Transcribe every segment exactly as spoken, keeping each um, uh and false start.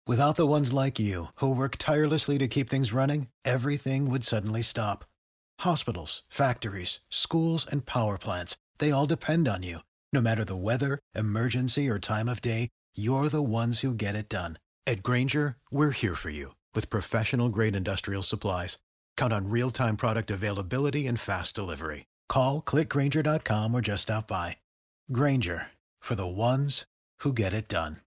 Without the ones like you, who work tirelessly to keep things running, everything would suddenly stop. Hospitals, factories, schools, and power plants, they all depend on you. No matter the weather, emergency, or time of day, you're the ones who get it done. At Grainger, we're here for you with professional-grade industrial supplies. Count on real-time product availability and fast delivery. Call, click Grainger dot com, or just stop by. Grainger, for the ones who get it done.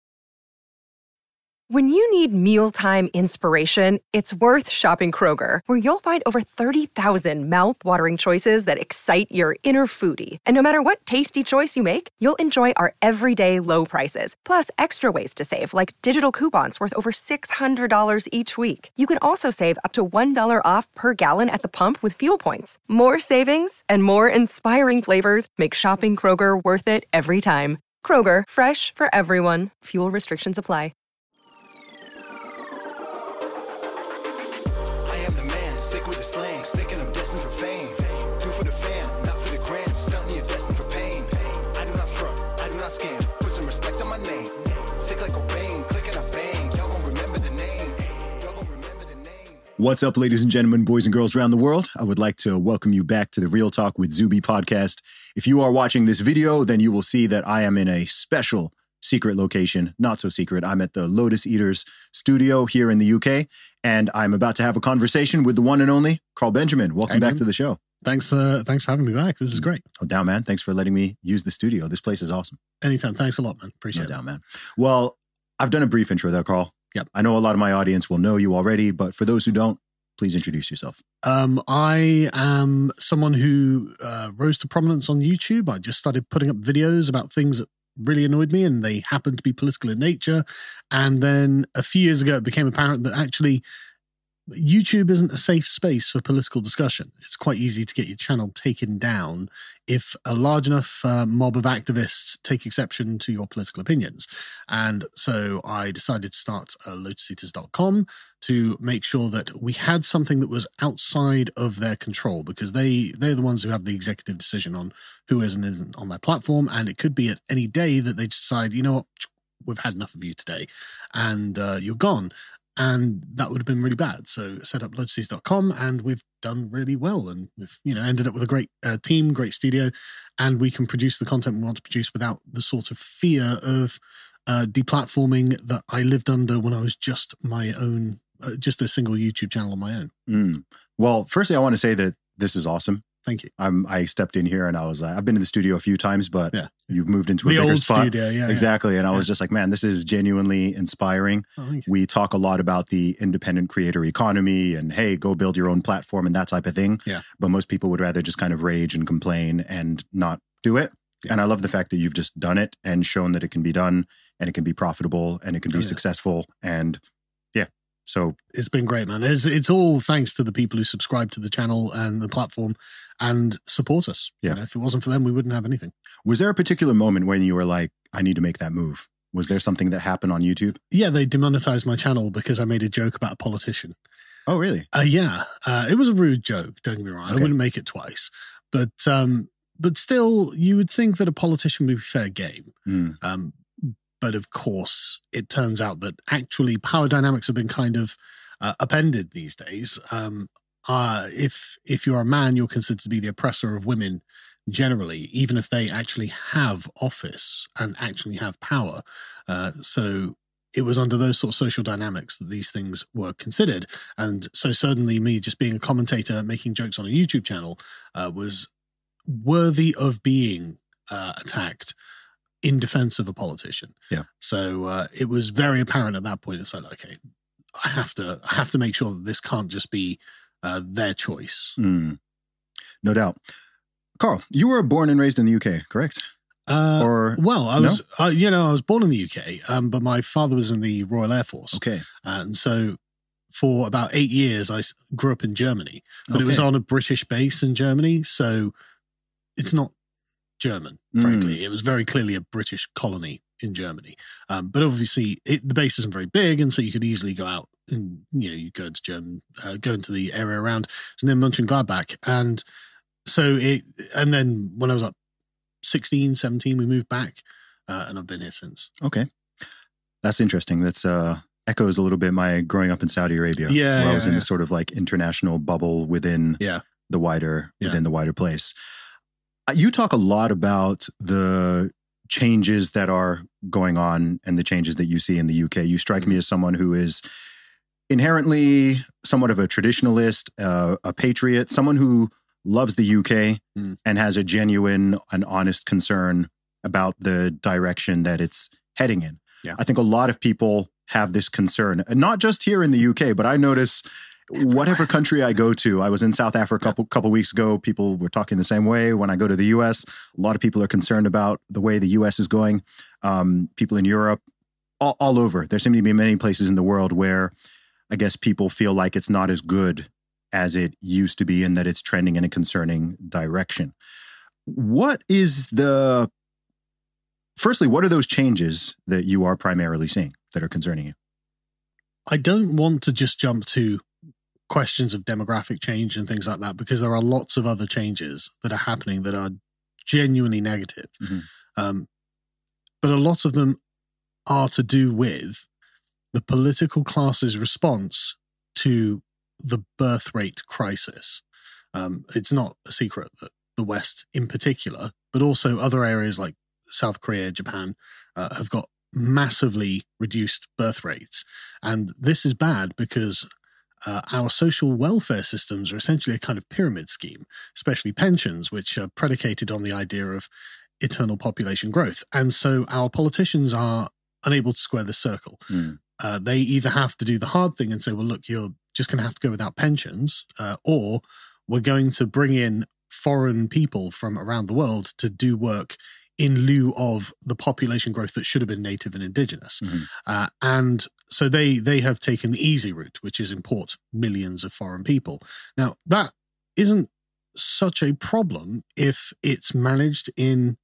When you need mealtime inspiration, it's worth shopping Kroger, where you'll find over thirty thousand mouth-watering choices that excite your inner foodie. And no matter what tasty choice you make, you'll enjoy our everyday low prices, plus extra ways to save, like digital coupons worth over six hundred dollars each week. You can also save up to one dollar off per gallon at the pump with fuel points. More savings and more inspiring flavors make shopping Kroger worth it every time. Kroger, fresh for everyone. Fuel restrictions apply. What's up, ladies and gentlemen, boys and girls around the world? I would like to welcome you back to the Real Talk with Zuby podcast. If you are watching this video, then you will see that I am in a special secret location. Not so secret. I'm at the Lotus Eaters studio here in the U K, and I'm about to have a conversation with the one and only Carl Benjamin. Welcome hey, back to the show. Thanks, uh, thanks for having me back. This is great. No doubt, man. Thanks for letting me use the studio. This place is awesome. Anytime. Thanks a lot, man. Appreciate no it. No doubt, man. Well, I've done a brief intro there, Carl. Yep. I know a lot of my audience will know you already, but for those who don't, please introduce yourself. Um, I am someone who uh, rose to prominence on YouTube. I just started putting up videos about things that really annoyed me, and they happened to be political in nature. And then a few years ago, it became apparent that actually YouTube isn't a safe space for political discussion. It's quite easy to get your channel taken down if a large enough uh, mob of activists take exception to your political opinions. And so I decided to start uh, lotus eaters dot com to make sure that we had something that was outside of their control, because they, they're the ones who have the executive decision on who is and isn't on their platform. And it could be at any day that they decide, you know what, we've had enough of you today and uh, you're gone. And that would have been really bad. So set up lotus eaters dot com, and we've done really well. And we've, you know, ended up with a great uh, team, great studio, and we can produce the content we want to produce without the sort of fear of uh, deplatforming that I lived under when I was just my own, uh, just a single YouTube channel on my own. Mm. Well, firstly, I want to say that this is awesome. Thank you. I'm, I stepped in here and I was like, I've been in the studio a few times, but yeah. you've moved into a the bigger old spot. Studio, yeah, exactly. Yeah. And I yeah. was just like, man, this is genuinely inspiring. Oh, we talk a lot about the independent creator economy and, hey, go build your own platform and that type of thing. Yeah. But most people would rather just kind of rage and complain and not do it. Yeah. And I love the fact that you've just done it and shown that it can be done and it can be profitable and it can be oh, yeah. successful. And yeah, so it's been great, man. It's, it's all thanks to the people who subscribe to the channel and the platform and support us. Yeah. You know, if it wasn't for them, we wouldn't have anything. Was there a particular moment when you were like, I need to make that move? Was there something that happened on YouTube? Yeah, they demonetized my channel because I made a joke about a politician. Oh, really? Uh, yeah. Uh, it was a rude joke, don't get me wrong. Okay. I wouldn't make it twice. But um, but still, you would think that a politician would be fair game. Mm. Um, but of course, it turns out that actually power dynamics have been kind of uh, upended these days. Um, uh, if if you're a man, you're considered to be the oppressor of women generally, even if they actually have office and actually have power. Uh, so it was under those sort of social dynamics that these things were considered. And so certainly me just being a commentator, making jokes on a YouTube channel uh, was worthy of being uh, attacked in defense of a politician. Yeah. So uh, it was very apparent at that point. It's like, okay, I have to, I have to make sure that this can't just be uh, their choice. Mm. No doubt. Carl, you were born and raised in the U K, correct? Uh, or well, I no? was, uh, you know, I was born in the U K, um, but my father was in the Royal Air Force. Okay. And so for about eight years, I grew up in Germany, but okay. it was on a British base in Germany. So it's not German, frankly. Mm. It was very clearly a British colony in Germany. Um, but obviously it, the base isn't very big. And so you could easily go out and, you know, you go into German, uh, go into the area around. It's near Mönchengladbach. And so it, and then when I was like sixteen, seventeen, we moved back uh, and I've been here since. Okay. That's interesting. That's, uh, echoes a little bit my growing up in Saudi Arabia. Yeah, where yeah, I was in yeah. this sort of like international bubble within Yeah. the wider Yeah. within the wider place. Uh, You talk a lot about the changes that are going on and the changes that you see in the U K. You strike me as someone who is inherently somewhat of a traditionalist, uh, a patriot, someone who loves the U K Mm. and has a genuine and honest concern about the direction that it's heading in. Yeah. I think a lot of people have this concern, and not just here in the U K, but I notice whatever country I go to. I was in South Africa a couple, couple weeks ago. People were talking the same way. When I go to the U S, a lot of people are concerned about the way the U S is going. Um, people in Europe, all, all over. There seem to be many places in the world where I guess people feel like it's not as good as it used to be and that it's trending in a concerning direction. What is the, firstly, what are those changes that you are primarily seeing that are concerning you? I don't want to just jump to questions of demographic change and things like that, because there are lots of other changes that are happening that are genuinely negative. Mhm. Um, but a lot of them are to do with the political class's response to the birth rate crisis. Um, it's not a secret that the West in particular, but also other areas like South Korea, Japan, uh, have got massively reduced birth rates. And this is bad because uh, our social welfare systems are essentially a kind of pyramid scheme, especially pensions, which are predicated on the idea of eternal population growth. And so our politicians are unable to square the circle. Mm. Uh, they either have to do the hard thing and say, well, look, you're just going to have to go without pensions, uh, or we're going to bring in foreign people from around the world to do work in lieu of the population growth that should have been native and indigenous. Mhm. Uh, and so they they have taken the easy route, which is import millions of foreign people. Now, that isn't such a problem if it's managed in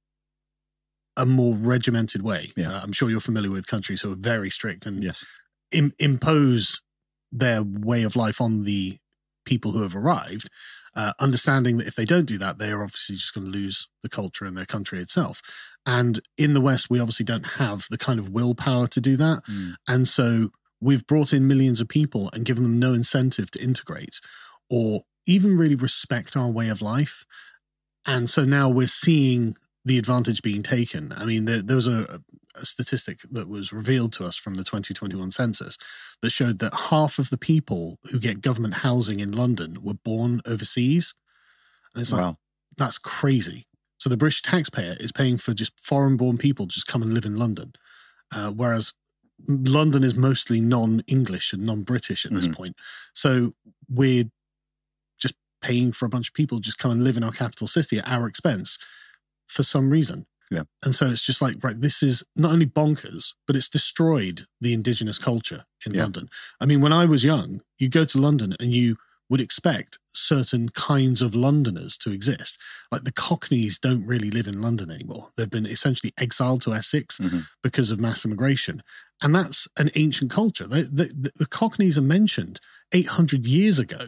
a more regimented way. Yeah. Uh, I'm sure you're familiar with countries who are very strict and Yes. im- impose their way of life on the people who have arrived, uh, understanding that if they don't do that, they are obviously just going to lose the culture and their country itself. And in the West, we obviously don't have the kind of willpower to do that. Mm. And so we've brought in millions of people and given them no incentive to integrate or even really respect our way of life. And so now we're seeing the advantage being taken. I mean, there, there was a, a statistic that was revealed to us from the twenty twenty-one census that showed that half of the people who get government housing in London were born overseas. And it's like, Wow. that's crazy. So the British taxpayer is paying for just foreign-born people to just come and live in London, uh, whereas London is mostly non-English and non-British at this Mhm. point. So we're just paying for a bunch of people to just come and live in our capital city at our expense for some reason. Yeah. And so it's just like, right, this is not only bonkers, but it's destroyed the indigenous culture in Yeah. London. I mean, when I was young, you go to London and you would expect certain kinds of Londoners to exist. Like the Cockneys don't really live in London anymore. They've been essentially exiled to Essex Mhm. because of mass immigration. And that's an ancient culture. They, the, the Cockneys are mentioned eight hundred years ago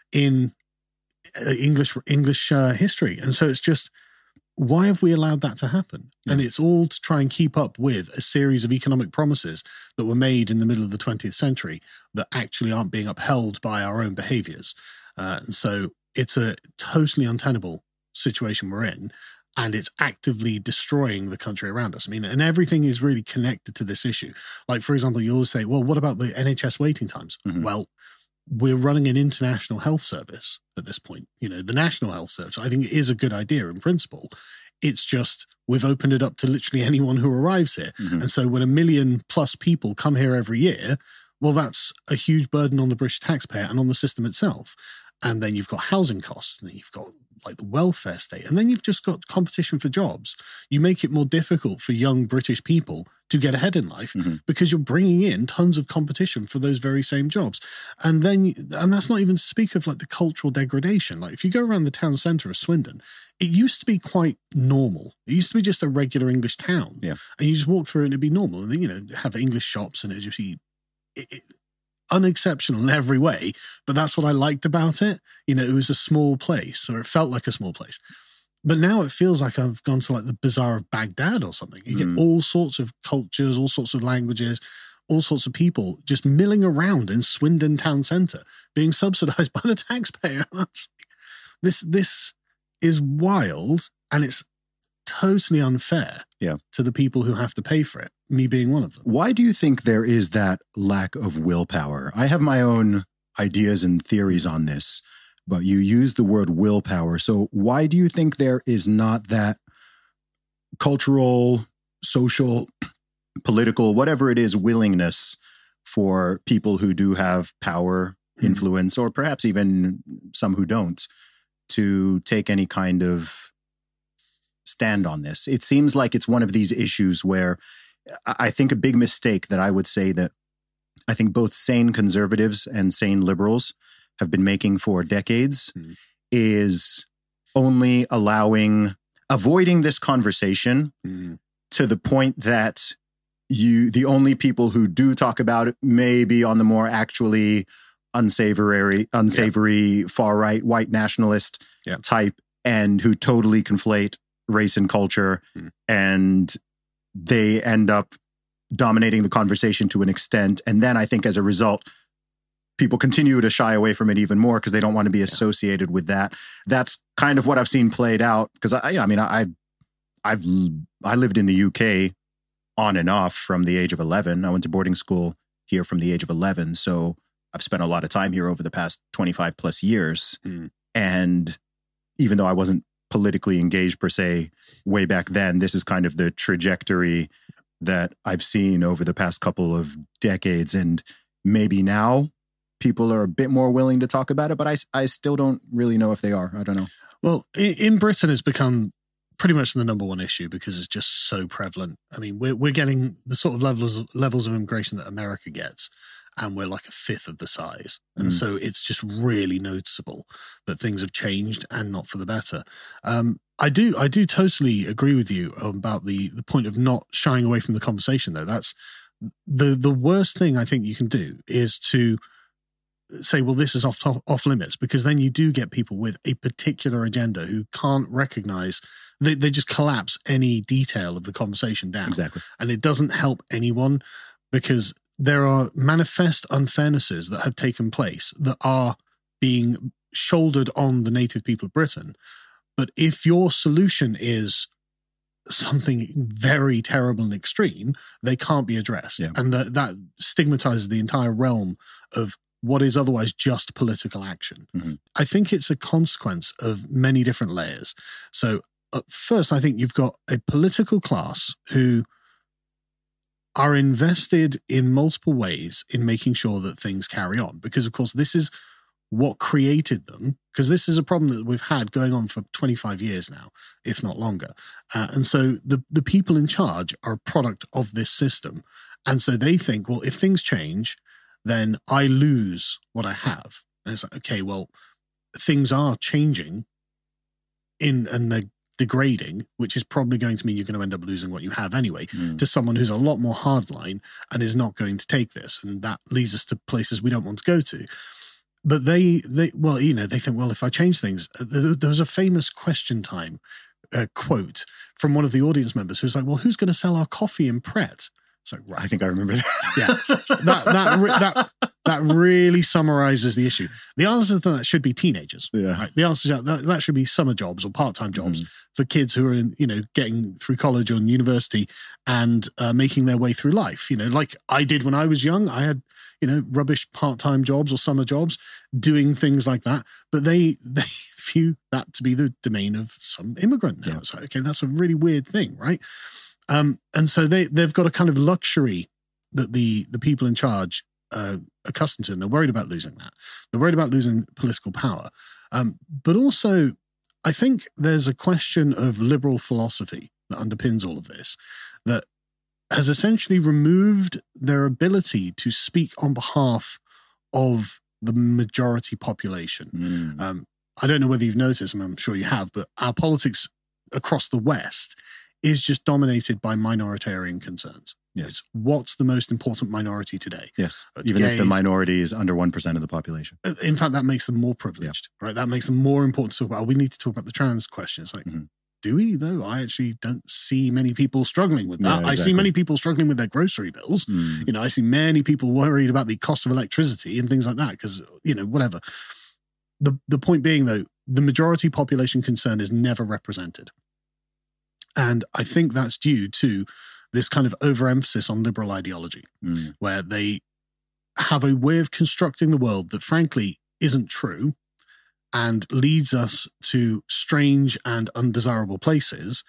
in uh, English, English uh, history. And so it's just, why have we allowed that to happen? Yeah. And it's all to try and keep up with a series of economic promises that were made in the middle of the twentieth century that actually aren't being upheld by our own behaviors. Uh, and so it's a totally untenable situation we're in, and it's actively destroying the country around us. I mean, and everything is really connected to this issue. Like, for example, you always say, well, what about the N H S waiting times? Mhm. Well, we're running an international health service at this point. You know, the National Health Service, I think it is a good idea in principle. It's just we've opened it up to literally anyone who arrives here. Mhm. And so when a million plus people come here every year, well, that's a huge burden on the British taxpayer and on the system itself. And then you've got housing costs, and then you've got like the welfare state, and then you've just got competition for jobs. You make it more difficult for young British people to get ahead in life Mhm. because you're bringing in tons of competition for those very same jobs. And then, and that's not even to speak of like the cultural degradation. Like if you go around the town centre of Swindon, it used to be quite normal. It used to be just a regular English town. Yeah. And you just walk through it and it'd be normal. And then, you know, have English shops and it'd just be it, it, unexceptional in every way. But that's what I liked about it. You know, it was a small place, or it felt like a small place. But now it feels like I've gone to like the Bazaar of Baghdad or something. You get Mm. all sorts of cultures, all sorts of languages, all sorts of people just milling around in Swindon town centre, being subsidised by the taxpayer. And I'm just like, this, this is wild, and it's totally unfair yeah. to the people who have to pay for it, me being one of them. Why do you think there is that lack of willpower? I have my own ideas and theories on this, but you use the word willpower. So why do you think there is not that cultural, social, political, whatever it is, willingness for people who do have power, influence, or perhaps even some who don't, to take any kind of stand on this? It seems like it's one of these issues where I think a big mistake that I would say that I think both sane conservatives and sane liberals have been making for decades mm. is only allowing, avoiding this conversation mm. to the point that you, the only people who do talk about it may be on the more actually unsavory, unsavory yeah. far-right, white nationalist yeah. type, and who totally conflate race and culture, mm. and they end up dominating the conversation to an extent. And then I think as a result, people continue to shy away from it even more because they don't want to be associated yeah. with that. That's kind of what I've seen played out. Because I, I mean, I, I've I lived in the U K on and off from the age of eleven. I went to boarding school here from the age of eleven, so I've spent a lot of time here over the past twenty-five plus years. Mm. And even though I wasn't politically engaged per se way back then, this is kind of the trajectory that I've seen over the past couple of decades. And maybe now people are a bit more willing to talk about it, but I, I still don't really know if they are. I don't know. Well, in Britain, it's become pretty much the number one issue because it's just so prevalent. I mean, we're, we're getting the sort of levels, levels of immigration that America gets, and we're like a fifth of the size. And mm. so it's just really noticeable that things have changed and not for the better. Um, I do I do totally agree with you about the, the point of not shying away from the conversation, though. That's the the worst thing I think you can do is to say, well, this is off top, off limits, because then you do get people with a particular agenda who can't recognize, they, they just collapse any detail of the conversation down. Exactly. And it doesn't help anyone, because there are manifest unfairnesses that have taken place that are being shouldered on the native people of Britain. But if your solution is something very terrible and extreme, they can't be addressed. Yeah. And that, that stigmatizes the entire realm of what is otherwise just political action. Mm-hmm. I think it's a consequence of many different layers. So uh, first, I think you've got a political class who are invested in multiple ways in making sure that things carry on. Because, of course, this is what created them, because this is a problem that we've had going on for twenty-five years now, if not longer. Uh, and so the, the people in charge are a product of this system. And so they think, well, if things change, then I lose what I have. And it's like, okay, well, things are changing in and they're degrading, which is probably going to mean you're going to end up losing what you have anyway, mm. to someone who's a lot more hardline and is not going to take this. And that leads us to places we don't want to go to. But they, they well, you know, they think, well, if I change things, there, there was a famous question time uh, quote from one of the audience members who's like, well, who's going to sell our coffee in Pret? It's like, right. I think I remember that. Yeah. That, that, that, that really summarizes the issue. The answer to that should be teenagers. Yeah. Right? The answer to that, that should be summer jobs or part-time jobs mm. for kids who are, in, you know, getting through college or university and uh, making their way through life. You know, like I did when I was young. I had, you know, rubbish part-time jobs or summer jobs doing things like that. But they, they view that to be the domain of some immigrant now. Yeah. It's like, okay, that's a really weird thing, right? Um, and so they, they've got a kind of luxury that the, the people in charge uh, are accustomed to, and they're worried about losing that. They're worried about losing political power. Um, but also, I think there's a question of liberal philosophy that underpins all of this, that has essentially removed their ability to speak on behalf of the majority population. Mm. Um, I don't know whether you've noticed, and I'm sure you have, but our politics across the West is just dominated by minoritarian concerns. Yes. It's what's the most important minority today? Yes. It's Even gays. if the minority is under one percent of the population. In fact, that makes them more privileged, yeah. right? That makes them more important to talk about. We need to talk about the trans question. It's like, mm-hmm. do we, though? I actually don't see many people struggling with that. Yeah, exactly. I see many people struggling with their grocery bills. Mm. You know, I see many people worried about the cost of electricity and things like that because, you know, whatever. The, the point being, though, the majority population concern is never represented. And I think that's due to this kind of overemphasis on liberal ideology, Mm. where they have a way of constructing the world that, frankly, isn't true and leads us to strange and undesirable places.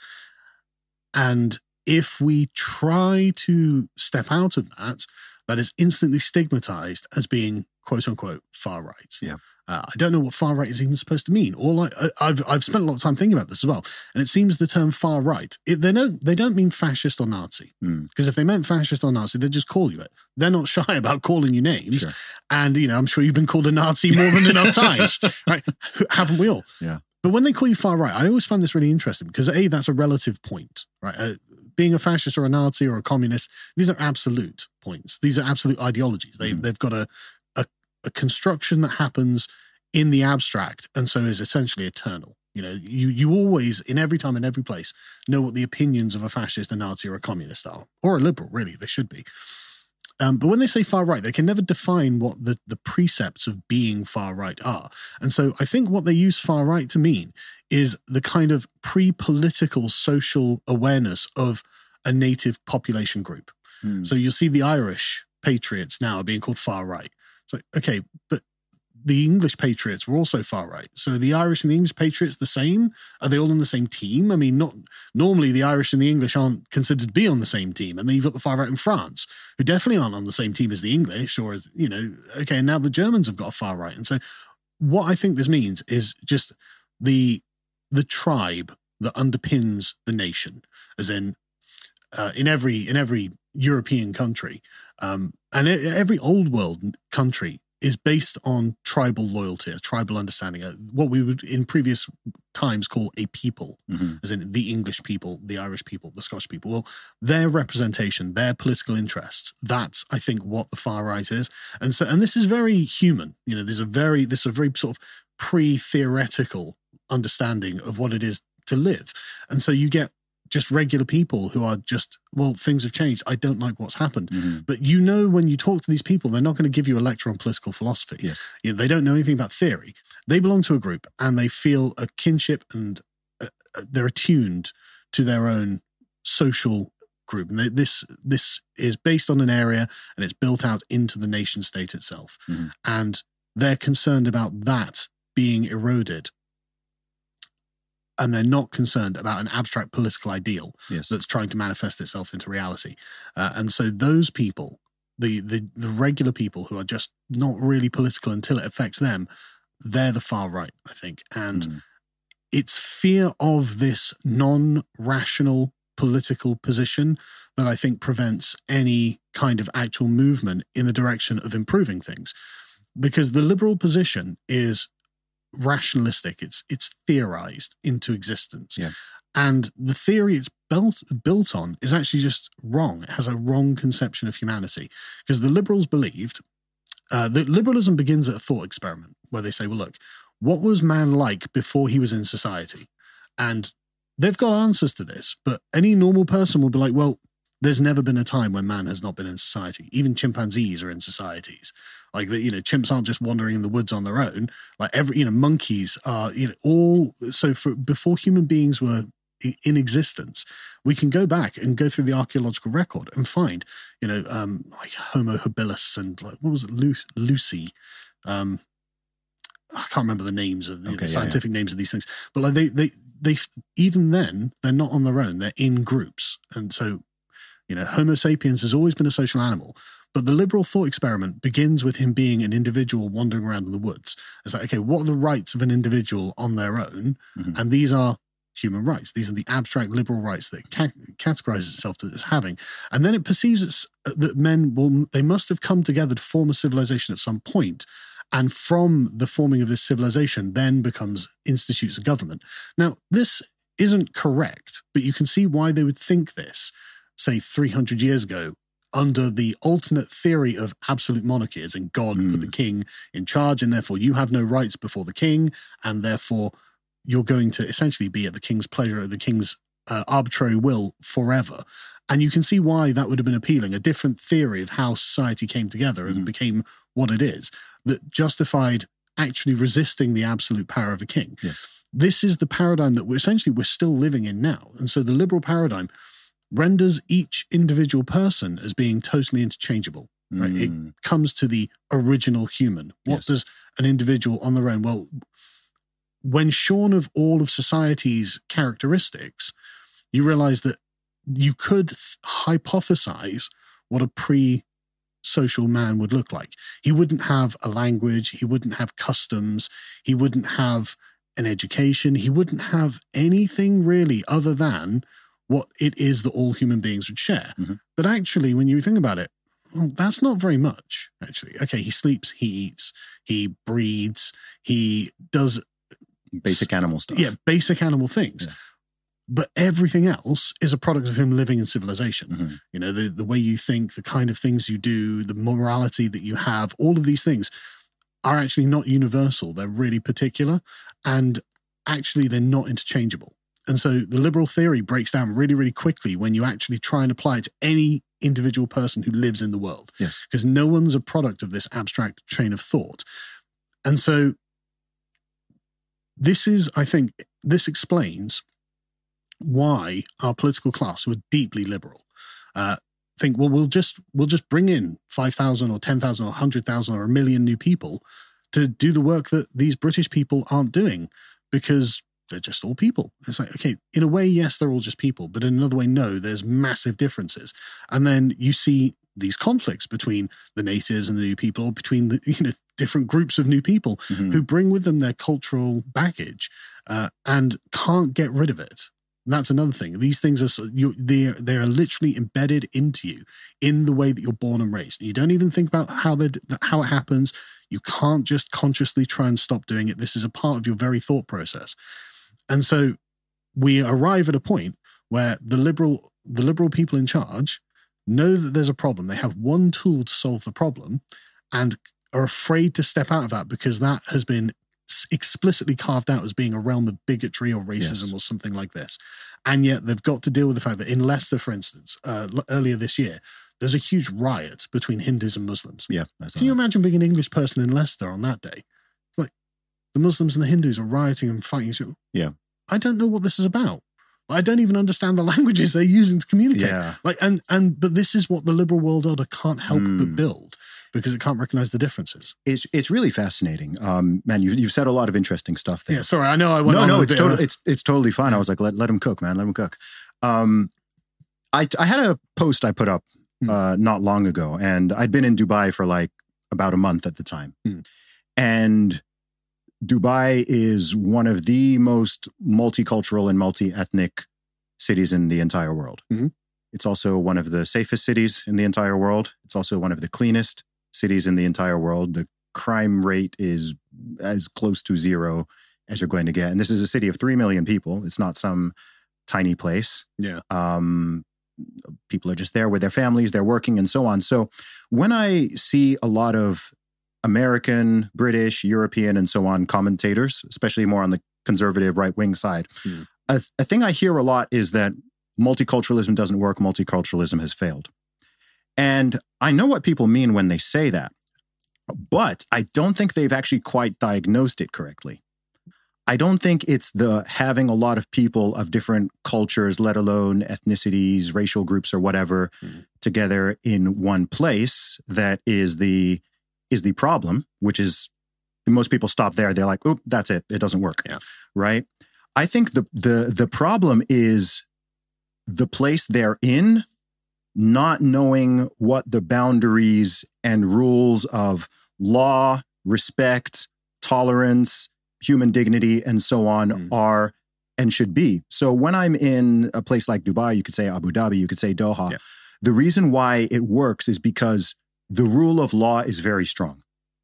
And if we try to step out of that, that is instantly stigmatized as being, quote unquote, far right. Yeah. Uh, I don't know what far right is even supposed to mean. All I, I've I've spent a lot of time thinking about this as well, and it seems the term far right, it, they don't they don't mean fascist or Nazi, because Mm. if they meant fascist or Nazi, they'd just call you it. They're not shy about calling you names, Sure. and you know I'm sure you've been called a Nazi more than enough times, right? Haven't we all? Yeah. But when they call you far right, I always find this really interesting because a that's a relative point, right? Uh, being a fascist or a Nazi or a communist, these are absolute points. These are absolute ideologies. They Mhm. they've got a, a a construction that happens in the abstract and so is essentially eternal. You know, you you always, in every time and every place, know what the opinions of a fascist, a Nazi, or a communist are, or a liberal, really, they should be. Um, but when they say far right, they can never define what the, the precepts of being far right are. And so I think what they use far right to mean is the kind of pre-political social awareness of a native population group. Mm. So you'll see the Irish patriots now are being called far right. It's like, okay, but the English patriots were also far right. So the Irish and the English patriots the same? Are they all on the same team? I mean, not normally the Irish and the English aren't considered to be on the same team. And then you've got the far right in France, who definitely aren't on the same team as the English, or as, you know, okay, and now the Germans have got a far right. And so what I think this means is just the the tribe that underpins the nation, as in uh, in every in every European country, um, and every old world country is based on tribal loyalty, a tribal understanding, what we would in previous times call a people, Mm-hmm. as in the English people, the Irish people, the Scottish people. Well, their representation, their political interests, that's, I think, what the far right is. And so, and this is very human. You know, there's a very, this is a very sort of pre-theoretical understanding of what it is to live. And so you get just regular people who are just, well, things have changed. I don't like what's happened. Mm-hmm. But you know, when you talk to these people, they're not going to give you a lecture on political philosophy. Yes. You know, they don't know anything about theory. They belong to a group and they feel a kinship and uh, they're attuned to their own social group. And they, this this is based on an area and it's built out into the nation state itself. Mm-hmm. And they're concerned about that being eroded. And they're not concerned about an abstract political ideal Yes. that's trying to manifest itself into reality. Uh, and so those people, the, the the regular people who are just not really political until it affects them, they're the far right, I think. And Mm. it's fear of this non-rational political position that I think prevents any kind of actual movement in the direction of improving things. Because the liberal position is rationalistic, it's it's theorized into existence. Yeah. And the theory it's built built on is actually just wrong. It has a wrong conception of humanity. Because the liberals believed, uh, that liberalism begins at a thought experiment where they say, well, look, what was man like before he was in society? And they've got answers to this, but any normal person will be like, well, there's never been a time when man has not been in society. Even chimpanzees are in societies. Like, the, you know, chimps aren't just wandering in the woods on their own. Like every, you know, monkeys are, you know, all, so for before human beings were in existence, we can go back and go through the archaeological record and find, you know, um, like Homo habilis and like, what was it, Lu- Lucy? Um, I can't remember the names of you Okay, know, the yeah, scientific names of these things, but like they, they, they, even then, they're not on their own. They're in groups. And so, you know, Homo sapiens has always been a social animal, but the liberal thought experiment begins with him being an individual wandering around in the woods. It's like, okay, what are the rights of an individual on their own? Mhm. And these are human rights. These are the abstract liberal rights that ca- categorizes itself as having. And then it perceives it's, uh, that men will, they must have come together to form a civilization at some point. And from the forming of this civilization then becomes institutes of government. Now, this isn't correct, but you can see why they would think this, say, three hundred years ago, under the alternate theory of absolute monarchy, as in God Mm. put the king in charge, and therefore you have no rights before the king, and therefore you're going to essentially be at the king's pleasure, or the king's uh, arbitrary will forever. And you can see why that would have been appealing, a different theory of how society came together and mm-hmm. became what it is, that justified actually resisting the absolute power of a king. Yes. This is the paradigm that we're essentially we're still living in now. And so the liberal paradigm renders each individual person as being totally interchangeable. Right? Mm. It comes to the original human. What yes. does an individual on their own? Well, when shorn of all of society's characteristics, you realize that you could th- hypothesize what a pre-social man would look like. He wouldn't have a language. He wouldn't have customs. He wouldn't have an education. He wouldn't have anything really other than what it is that all human beings would share. Mm-hmm. But actually, when you think about it, well, that's not very much, actually. Okay, he sleeps, he eats, he breathes, he does... Basic animal stuff. Yeah, basic animal things. Yeah. But everything else is a product of him living in civilization. Mm-hmm. You know, the, the way you think, the kind of things you do, the morality that you have, all of these things are actually not universal. They're really particular, and actually they're not interchangeable. And so the liberal theory breaks down really, really quickly when you actually try and apply it to any individual person who lives in the world. Yes. Because no one's a product of this abstract chain of thought. And so this is, I think, this explains why our political class, who are deeply liberal, uh, think, well, we'll just we'll just bring in five thousand or ten thousand or one hundred thousand or a million new people to do the work that these British people aren't doing because they're just all people. It's like, okay, in a way, yes, they're all just people, but in another way, no, there's massive differences. And then you see these conflicts between the natives and the new people, or between the you know different groups of new people mm-hmm. who bring with them their cultural baggage uh, and can't get rid of it. And that's another thing. These things are you, they're they're literally embedded into you in the way that you're born and raised. You don't even think about how they how it happens. You can't just consciously try and stop doing it. This is a part of your very thought process. And so we arrive at a point where the liberal the liberal people in charge know that there's a problem. They have one tool to solve the problem and are afraid to step out of that because that has been explicitly carved out as being a realm of bigotry or racism yes. or something like this. And yet they've got to deal with the fact that in Leicester, for instance, uh, earlier this year, there's a huge riot between Hindus and Muslims. Yeah, Can you imagine being an English person in Leicester on that day? Like the Muslims and the Hindus are rioting and fighting each other. Yeah. I don't know what this is about. I don't even understand the languages they're using to communicate. Yeah. Like, and, and, but this is what the liberal world order can't help mm. but build because it can't recognize the differences. It's it's really fascinating. Um, man, you, you've said a lot of interesting stuff there. Yeah, sorry, I know I went no, on No, a it's, bit, totally, uh, it's, it's totally fine. I was like, let, let him cook, man, let him cook. Um, I, I had a post I put up uh, not long ago, and I'd been in Dubai for like about a month at the time. Mm. And Dubai is one of the most multicultural and multi-ethnic cities in the entire world. Mm-hmm. It's also one of the safest cities in the entire world. It's also one of the cleanest cities in the entire world. The crime rate is as close to zero as you're going to get. And this is a city of three million people. It's not some tiny place. Yeah. Um, people are just there with their families, they're working and so on. So when I see a lot of American, British, European, and so on commentators, especially more on the conservative right-wing side, mm. a, a thing I hear a lot is that multiculturalism doesn't work, multiculturalism has failed. And I know what people mean when they say that, but I don't think they've actually quite diagnosed it correctly. I don't think it's the having a lot of people of different cultures, let alone ethnicities, racial groups, or whatever, mm. together in one place that is the is the problem, which is most people stop there. They're like, "Oop, that's it. It doesn't work." Yeah. Right? I think the the the problem is the place they're in, not knowing what the boundaries and rules of law, respect, tolerance, human dignity, and so on mm. are and should be. So when I'm in a place like Dubai, you could say Abu Dhabi, you could say Doha. Yeah. The reason why it works is because the rule of law is very strong.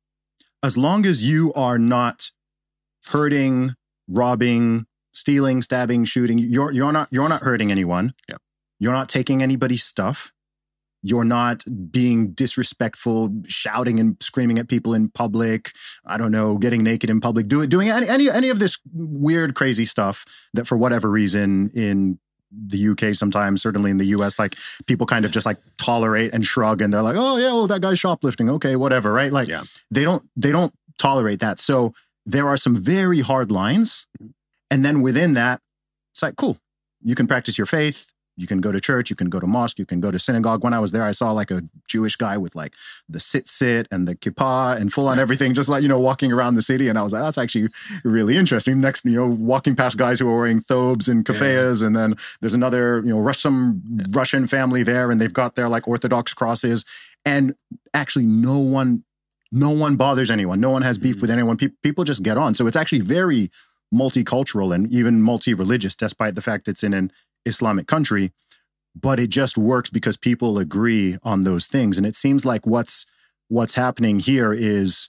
As long as you are not hurting, robbing, stealing, stabbing, shooting, you're you're not you're not hurting anyone. Yeah. You're not taking anybody's stuff. You're not being disrespectful, shouting and screaming at people in public. I don't know, getting naked in public, doing doing any any any of this weird, crazy stuff that for whatever reason in the U K sometimes, certainly in the U S, like people kind of just like tolerate and shrug, and they're like, oh yeah, well that guy's shoplifting, okay, whatever, right? Like yeah. they don't they don't tolerate that. So there are some very hard lines, and then within that, it's like cool, you can practice your faith. You can go to church, you can go to mosque, you can go to synagogue. When I was there, I saw like a Jewish guy with like the sit-sit and the kippah and full on everything, just like, you know, walking around the city. And I was like, that's actually really interesting. Next, you know, walking past guys who are wearing thobes and keffiyehs. Yeah. And then there's another, you know, Rush, some yeah. Russian family there, and they've got their like Orthodox crosses. And actually no one, no one bothers anyone. No one has beef mm-hmm. with anyone. Pe- people just get on. So it's actually very multicultural and even multi-religious, despite the fact it's in an Islamic country, but it just works because people agree on those things. And it seems like what's what's happening here is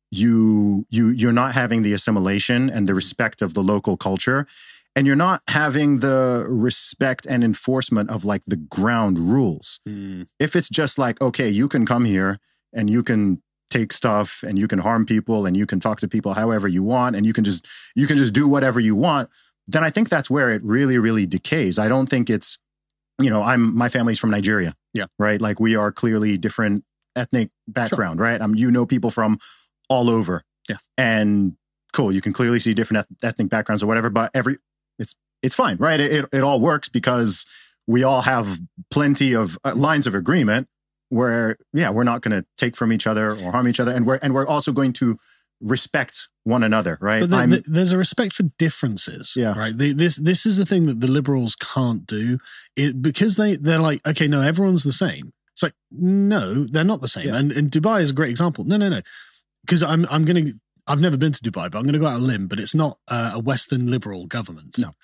you you you're not having the assimilation and the respect of the local culture, and you're not having the respect and enforcement of like the ground rules. Mm. If it's just like, okay, you can come here and you can take stuff and you can harm people and you can talk to people however you want and you can just you can just do whatever you want, then I think that's where it really, really decays. I don't think it's, you know, I'm my family's from Nigeria. Yeah. Right. Like we are clearly different ethnic background, sure. right? Um, you know people from all over. Yeah. And cool, you can clearly see different ethnic backgrounds or whatever, but every it's it's fine, right? It it, it all works because we all have plenty of uh, lines of agreement where, yeah, we're not going to take from each other or harm each other, and we're and we're also going to respect one another, right? But the, the, there's a respect for differences, yeah. right? They, this this is the thing that the liberals can't do, it because they they're like, okay, no, everyone's the same. It's like, no, they're not the same. Yeah. And and Dubai is a great example. No, no, no, because I'm I'm gonna I've never been to Dubai, but I'm gonna go out on a limb. But it's not uh, a Western liberal government. No,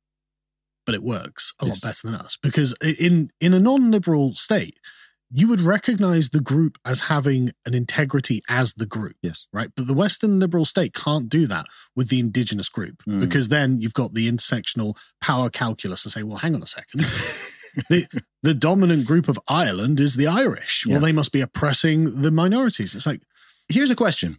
but it works a yes. lot better than us because in in a non-liberal state, you would recognize the group as having an integrity as the group. Yes. Right. But the Western liberal state can't do that with the indigenous group mm. because then you've got the intersectional power calculus to say, well, hang on a second. the, the dominant group of Ireland is the Irish. Yeah. Well, they must be oppressing the minorities. It's like, here's a question.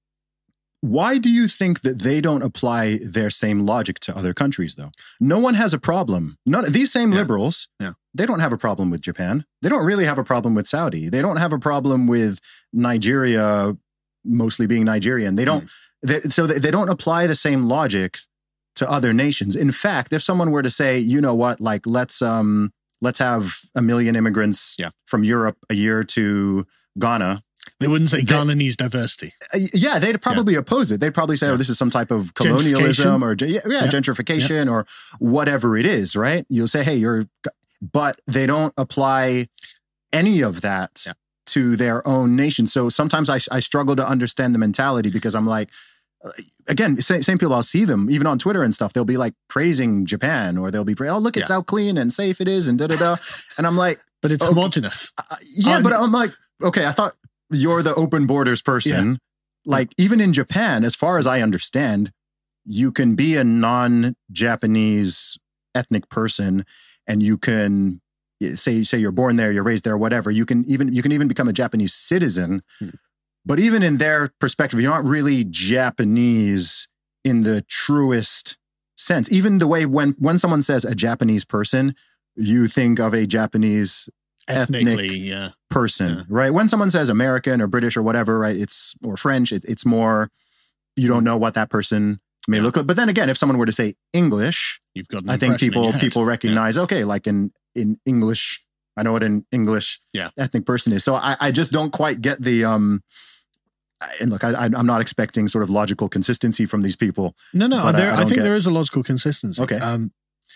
Why do you think that they don't apply their same logic to other countries, though? No one has a problem. None, these same yeah. liberals, yeah. they don't have a problem with Japan. They don't really have a problem with Saudi. They don't have a problem with Nigeria, mostly being Nigerian. They don't. Mm. They, so they, they don't apply the same logic to other nations. In fact, if someone were to say, you know what, like let's um let's have a million immigrants yeah. from Europe a year to Ghana. They wouldn't say Ghana needs diversity. Uh, yeah, they'd probably yeah. oppose it. They'd probably say, yeah. oh, this is some type of colonialism or yeah, yeah, yeah. gentrification yeah. or whatever it is, right? You'll say, hey, you're... But they don't apply any of that yeah. to their own nation. So sometimes I, I struggle to understand the mentality because I'm like, again, same, same people, I'll see them, even on Twitter and stuff, they'll be like praising Japan or they'll be, oh, look, it's yeah. how clean and safe it is and da-da-da. And I'm like... But it's okay. homogenous. Uh, yeah, um, but I'm like, okay, I thought... You're the open borders person. Yeah. Like even in Japan, as far as I understand, you can be a non-Japanese ethnic person and you can say, say you're born there, you're raised there, whatever. You can even, you can even become a Japanese citizen. Hmm. But even in their perspective, you're not really Japanese in the truest sense. Even the way when, when someone says a Japanese person, you think of a Japanese ethnic yeah. person, yeah. right? When someone says American or British or whatever, right? It's or French. It, it's more you don't know what that person may yeah. look like. But then again, if someone were to say English, you've got. I think people people recognize. Yeah. Okay, like in in English, I know what an English yeah. ethnic person is. So I I just don't quite get the um. And look, I, I'm not expecting sort of logical consistency from these people. No, no, there, I, I, I think get... there is a logical consistency. Okay, um,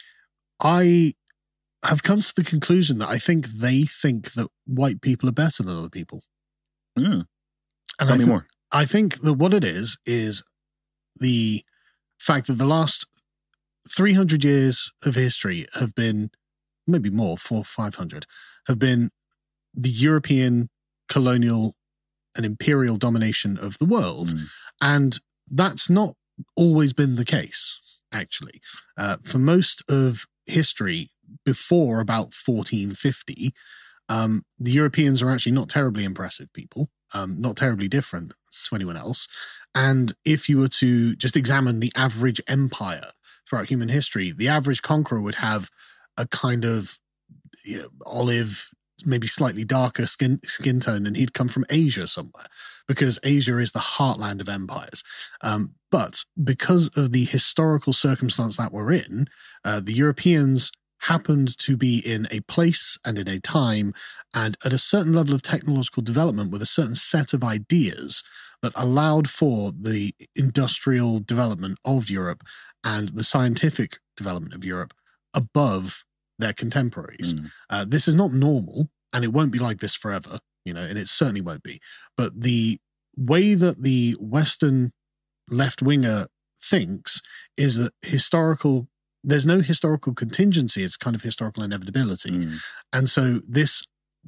I. have come to the conclusion that I think they think that white people are better than other people. Mm. And Tell I me th- more. I think that what it is, is the fact that the last three hundred years of history have been, maybe more, four, five hundred, have been the European colonial and imperial domination of the world. Mm. And that's not always been the case, actually. Uh, for most of history, before about fourteen fifty, Um, the Europeans are actually not terribly impressive people, um, not terribly different to anyone else. And if you were to just examine the average empire throughout human history, the average conqueror would have a kind of you know, olive, maybe slightly darker skin skin tone, and he'd come from Asia somewhere, because Asia is the heartland of empires. Um, but because of the historical circumstance that we're in, uh, the Europeans happened to be in a place and in a time and at a certain level of technological development with a certain set of ideas that allowed for the industrial development of Europe and the scientific development of Europe above their contemporaries. Mm. Uh, this is not normal, and it won't be like this forever, you know, and it certainly won't be. But the way that the Western left-winger thinks is that historical, there's no historical contingency, it's kind of historical inevitability. Mm. And so this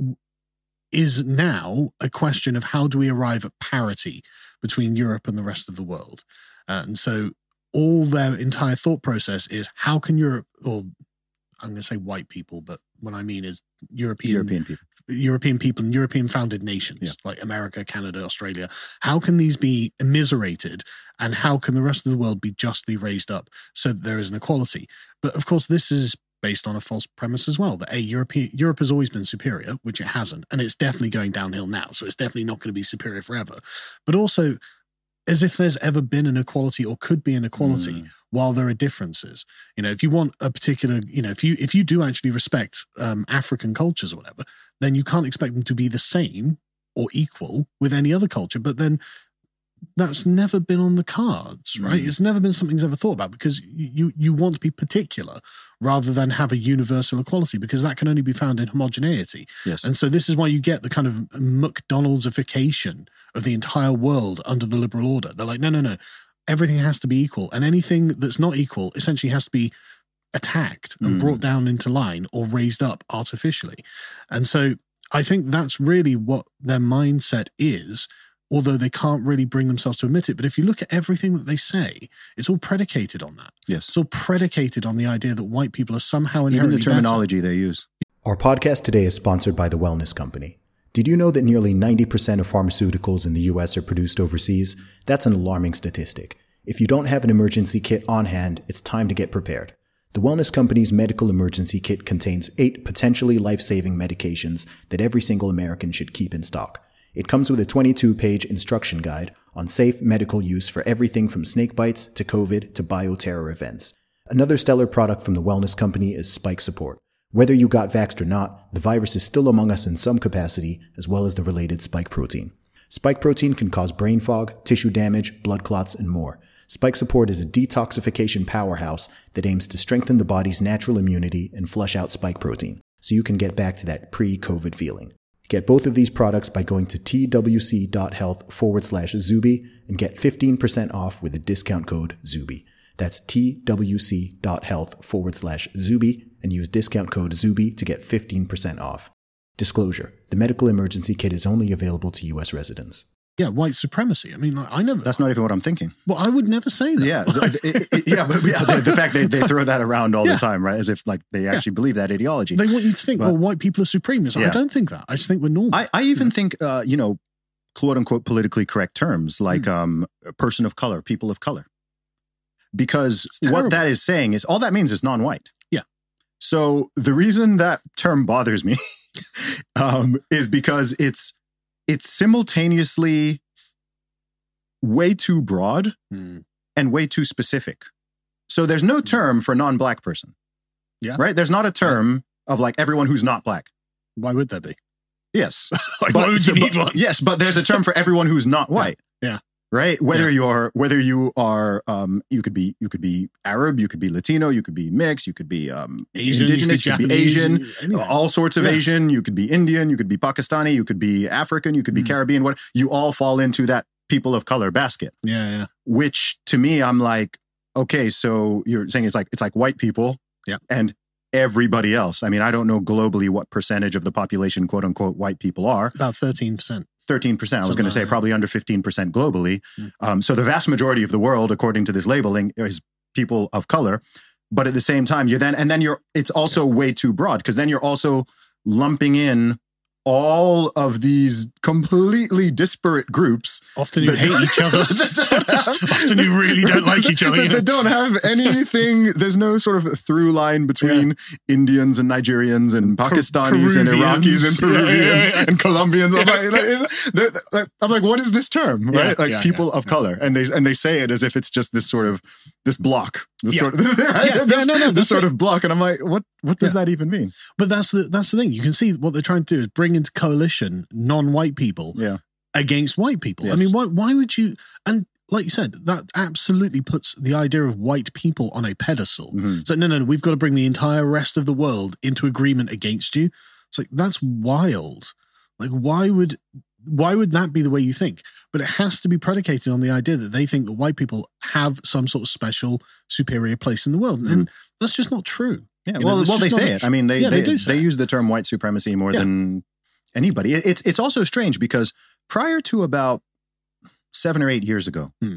is now a question of how do we arrive at parity between Europe and the rest of the world. Uh, and so all their entire thought process is how can Europe, or I'm going to say white people, but what I mean is European, European people, European people and European founded nations yeah. like America, Canada, Australia. How can these be immiserated, and how can the rest of the world be justly raised up so that there is an equality? But of course, this is based on a false premise as well, that a Europe, Europe has always been superior, which it hasn't, and it's definitely going downhill now. So it's definitely not going to be superior forever. But also, as if there's ever been an equality or could be an equality mm. while there are differences. You know, if you want a particular, you know, if you if you do actually respect um, African cultures or whatever, then you can't expect them to be the same or equal with any other culture. But then that's never been on the cards, right? Mm. It's never been something that's ever thought about, because you you want to be particular rather than have a universal equality, because that can only be found in homogeneity. Yes. And so this is why you get the kind of McDonald'sification of the entire world under the liberal order. They're like, no, no, no, everything has to be equal. And anything that's not equal essentially has to be attacked and mm. brought down into line or raised up artificially. And so I think that's really what their mindset is, although they can't really bring themselves to admit it. But if you look at everything that they say, it's all predicated on that. Yes. It's all predicated on the idea that white people are somehow inherently Even the terminology better. They use. Our podcast today is sponsored by The Wellness Company. Did you know that nearly ninety percent of pharmaceuticals in the U S are produced overseas? That's an alarming statistic. If you don't have an emergency kit on hand, it's time to get prepared. The Wellness Company's medical emergency kit contains eight potentially life-saving medications that every single American should keep in stock. It comes with a twenty-two page instruction guide on safe medical use for everything from snake bites to COVID to bioterror events. Another stellar product from the Wellness Company is Spike Support. Whether you got vaxxed or not, the virus is still among us in some capacity, as well as the related spike protein. Spike protein can cause brain fog, tissue damage, blood clots, and more. Spike Support is a detoxification powerhouse that aims to strengthen the body's natural immunity and flush out spike protein, so you can get back to that pre-COVID feeling. Get both of these products by going to twc.health forward slash Zuby and get fifteen percent off with the discount code Zuby. That's twc.health forward slash Zuby and use discount code Zuby to get fifteen percent off. Disclosure: the medical emergency kit is only available to U S residents. Yeah, white supremacy. I mean, like, I never... That's not even what I'm thinking. Well, I would never say that. Yeah, the, it, it, yeah, but yeah, the, the fact they, they throw that around all yeah. the time, right? As if like they actually yeah. believe that ideology. They want you to think, but, well, white people are supreme. So yeah. I don't think that. I just think we're normal. I, I even think, uh, you know, quote unquote politically correct terms like mm. um, person of color, people of color. Because what that is saying is all that means is non-white. Yeah. So the reason that term bothers me um, is because it's it's simultaneously way too broad mm. and way too specific. So there's no term for non-black person. Yeah. Right? There's not a term yeah. of like everyone who's not black. Why would there be? Yes. like, but, why would you but, need one? Yes, but there's a term for everyone who's not white. Yeah. yeah. Right? Whether yeah. you're whether you are um you could be you could be Arab, you could be Latino, you could be mixed, you could be um Asian, indigenous, you could be, Japanese, Asian, anyway. all sorts of yeah. Asian, you could be Indian, you could be Pakistani, you could be African, you could be mm. Caribbean, what you all fall into that people of color basket. Yeah, yeah. Which to me, I'm like, okay, so you're saying it's like it's like white people yeah. and everybody else. I mean, I don't know globally what percentage of the population, quote unquote, white people are. About thirteen percent. thirteen percent. I was going to say probably under fifteen percent globally. Mm. Um, so the vast majority of the world, according to this labeling, is people of color. But at the same time, you then, and then you're, it's also way too broad because then you're also lumping in all of these completely disparate groups. Often you hate each other. Often you really don't like each other. They, You know? they don't have anything. There's no sort of through line between yeah. Indians and Nigerians and Pakistanis and Iraqis and Peruvians yeah, yeah, yeah. and Colombians. I'm like, like, I'm like, what is this term? Right? Yeah, like yeah, people yeah, of yeah. color. And they and they say it as if it's just this sort of this block. This Yeah. sort of right? Yeah, this, no, no, this sort it. of block. And I'm like, what what does Yeah. that even mean? But that's the that's the thing. You can see what they're trying to do is bring into coalition non-white people Yeah. against white people. Yes. I mean, why why would you? And like you said, that absolutely puts the idea of white people on a pedestal. Mhm. So no, no, no, we've got to bring the entire rest of the world into agreement against you. It's like that's wild. Like why would why would that be the way you think? But it has to be predicated on the idea that they think that white people have some sort of special superior place in the world, and that's just not true. Yeah, You know, well, that's well, they just not say a it. tr- I mean, they Yeah, they, they they, do say it. use the term white supremacy more Yeah. than anybody. It- It's it's also strange because prior to about seven or eight years ago, Hmm.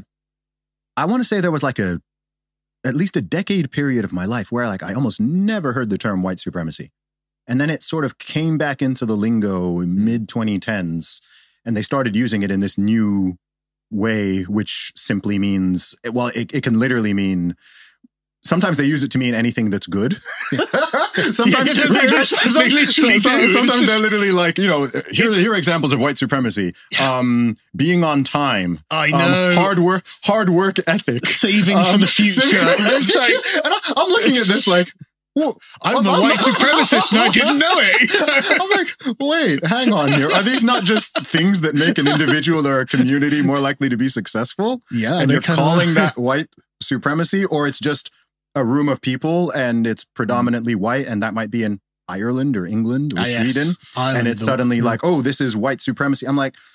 I want to say there was like a at least a decade period of my life where like I almost never heard the term white supremacy, and then it sort of came back into the lingo in mid twenty tens, and they started using it in this new way, which simply means well, it, it can literally mean. Sometimes they use it to mean anything that's good. sometimes, Yeah, they literally- some- they literally some- do. sometimes It's they're just- literally like, you know, here, here are examples of white supremacy. Um, being on time. I um, know. hard work, hard work ethic. Saving Um, for the future. It's like, and I, I'm looking at this like, whoa, I'm a I'm- white supremacist and I didn't know it. I'm like, wait, hang on here. Are these not just things that make an individual or a community more likely to be successful? Yeah, And they're you're kinda- calling that white supremacy, or it's just a room of people and it's predominantly white, and that might be in Ireland or England or Ah, yes. Sweden. Ireland, And it's the- suddenly yeah. like, oh, this is white supremacy. I'm like,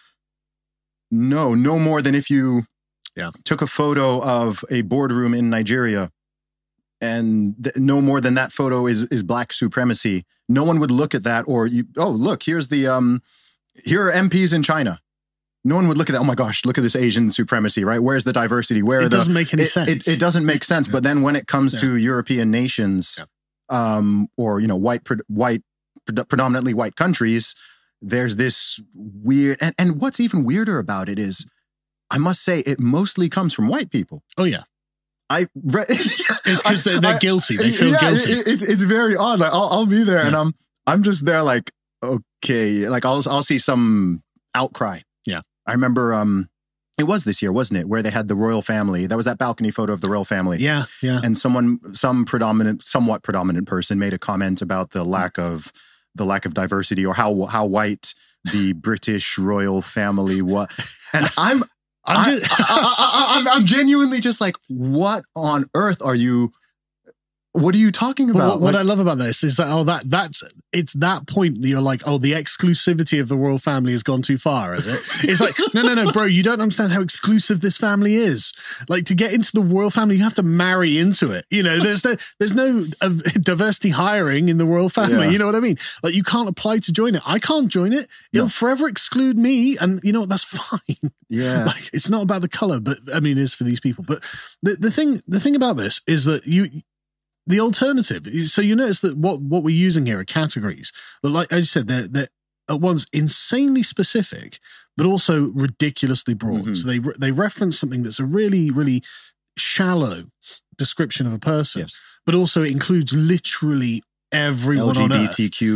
no, no more than if you Yeah. took a photo of a boardroom in Nigeria, and th- no more than that photo is is black supremacy. No one would look at that, or you, oh, look, here's the um, here are M Ps in China. No one would look at that. Oh my gosh, look at this Asian supremacy, right? Where's the diversity? Where are It the, doesn't make any it, sense. It, it doesn't make sense. Yeah. But then when it comes Yeah. to European nations, um, or you know, white, pre- white, pre- predominantly white countries, there's this weird. And, and what's even weirder about it is, I must say, it mostly comes from white people. Oh yeah, I re- it's because they're, they're I- guilty. They feel yeah, guilty. It, it's it's very odd. Like I'll I'll be there and Yeah. I'm I'm just there like okay, like I'll I'll see some outcry. Yeah. I remember um it was this year, wasn't it, where they had the royal family. That was that balcony photo of the royal family. yeah, yeah. And someone some predominant somewhat predominant person made a comment about the lack of the lack of diversity or how how white the British royal family was. And I'm I'm I, just, I, I, I, I'm, I'm genuinely just like, what on earth are you? What are you talking But about? what, what Like, I love about this is that oh that that's it's that point that you're like oh the exclusivity of the royal family has gone too far, is it? It's like no no no bro, you don't understand how exclusive this family is. Like to get into the royal family, you have to marry into it. You know, there's no there's no uh, diversity hiring in the royal family. Yeah. You know what I mean? Like you can't apply to join it. I can't join it. It'll No. forever exclude me, and you know what? That's fine. yeah, Like it's not about the color, but I mean, it is for these people. But the, the thing, the thing about this is that you, the alternative. So you notice that what what we're using here are categories, but like I said, they're they're at once insanely specific, but also ridiculously broad. Mhm. So they re- they reference something that's a really really shallow description of a person, yes. but also it includes literally everyone on earth.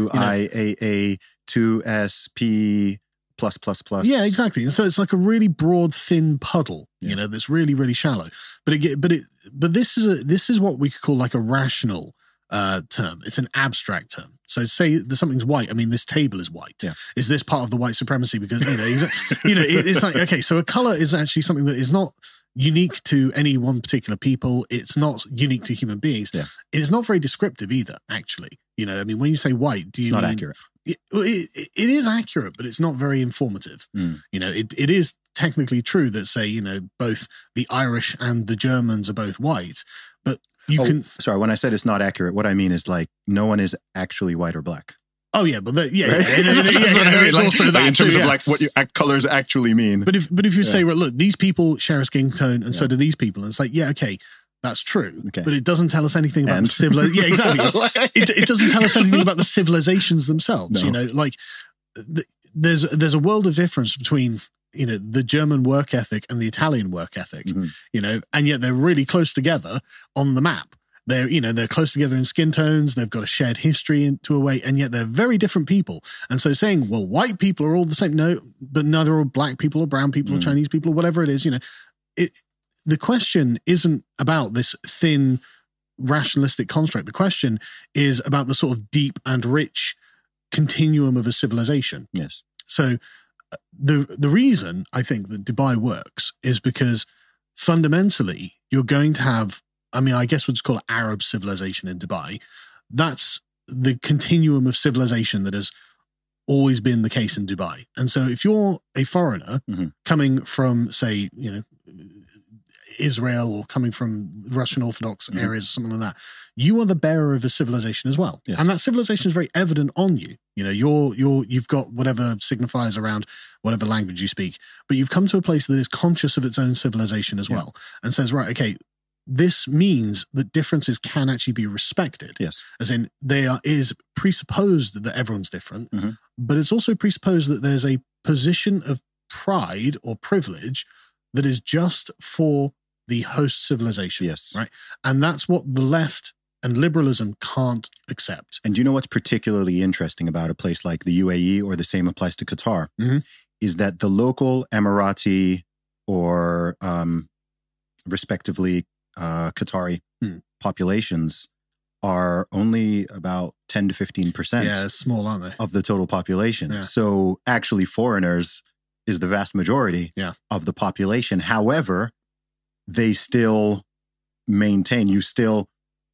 LGBTQIA two S P plus plus plus. Yeah, exactly. And so it's like a really broad, thin puddle, Yeah. you know, that's really, really shallow. But it, get- but it, but this is a this is what we could call like a rational uh, term. It's an abstract term. So say that something's white. I mean, this table is white. Yeah. Is this part of the white supremacy? Because you know, exa- you know, it, it's like okay, so a color is actually something that is not unique to any one particular people. It's not unique to human beings. Yeah. It's not very descriptive either. Actually, you know, I mean, when you say white, do you It's not mean accurate. it, it, it is accurate, but it's not very informative. Mm. You know, it, it is technically true that, say, you know, both the Irish and the Germans are both white, but you Oh, can. sorry, when I said it's not accurate, what I mean is like no one is actually white or black. Oh yeah, but the, yeah, Right? yeah, yeah, yeah, yeah, That's what yeah, I mean, it's like- also like that in terms too, of yeah. like what you, ac- colors actually mean. But if but if you say, Yeah. well, look, these people share a skin tone, and so Yeah. do these people, and it's like, yeah, okay, that's true, Okay. but it doesn't tell us anything about And? the civil. Yeah, exactly. it, it doesn't tell us anything about the civilizations themselves. No. You know, like th- there's there's a world of difference between, you know, the German work ethic and the Italian work ethic, mm-hmm. you know, and yet they're really close together on the map. They're, you know, they're close together in skin tones. They've got a shared history into a way, and yet they're very different people. And so saying, well, white people are all the same, no, but neither are black people or brown people mm. or Chinese people or whatever it is, you know, it, the question isn't about this thin rationalistic construct. The question is about the sort of deep and rich continuum of a civilization. Yes. So the the reason I think that Dubai works is because fundamentally you're going to have, I mean, I guess we'll just call it Arab civilization in Dubai. That's the continuum of civilization that has always been the case in Dubai. And so if you're a foreigner mm-hmm. coming from, say, you know, Israel or coming from Russian Orthodox mm-hmm. areas or something like that, you are the bearer of a civilization as well. Yes. And that civilization is very evident on you. You know, you're, you're, you've got whatever signifiers around whatever language you speak, but you've come to a place that is conscious of its own civilization as yeah. well and says, right, okay, this means that differences can actually be respected. Yes. As in, they are, it is presupposed that everyone's different, mm-hmm. but it's also presupposed that there's a position of pride or privilege that is just for the host civilization. Yes. Right. And that's what the left and liberalism can't accept. And you know what's particularly interesting about a place like the U A E, or the same applies to Qatar, mm-hmm. is that the local Emirati or um, respectively uh, Qatari mm. populations are only about ten to fifteen percent yeah, small, aren't they? of the total population. Yeah. So actually foreigners is the vast majority yeah. of the population. However, they still maintain, you still,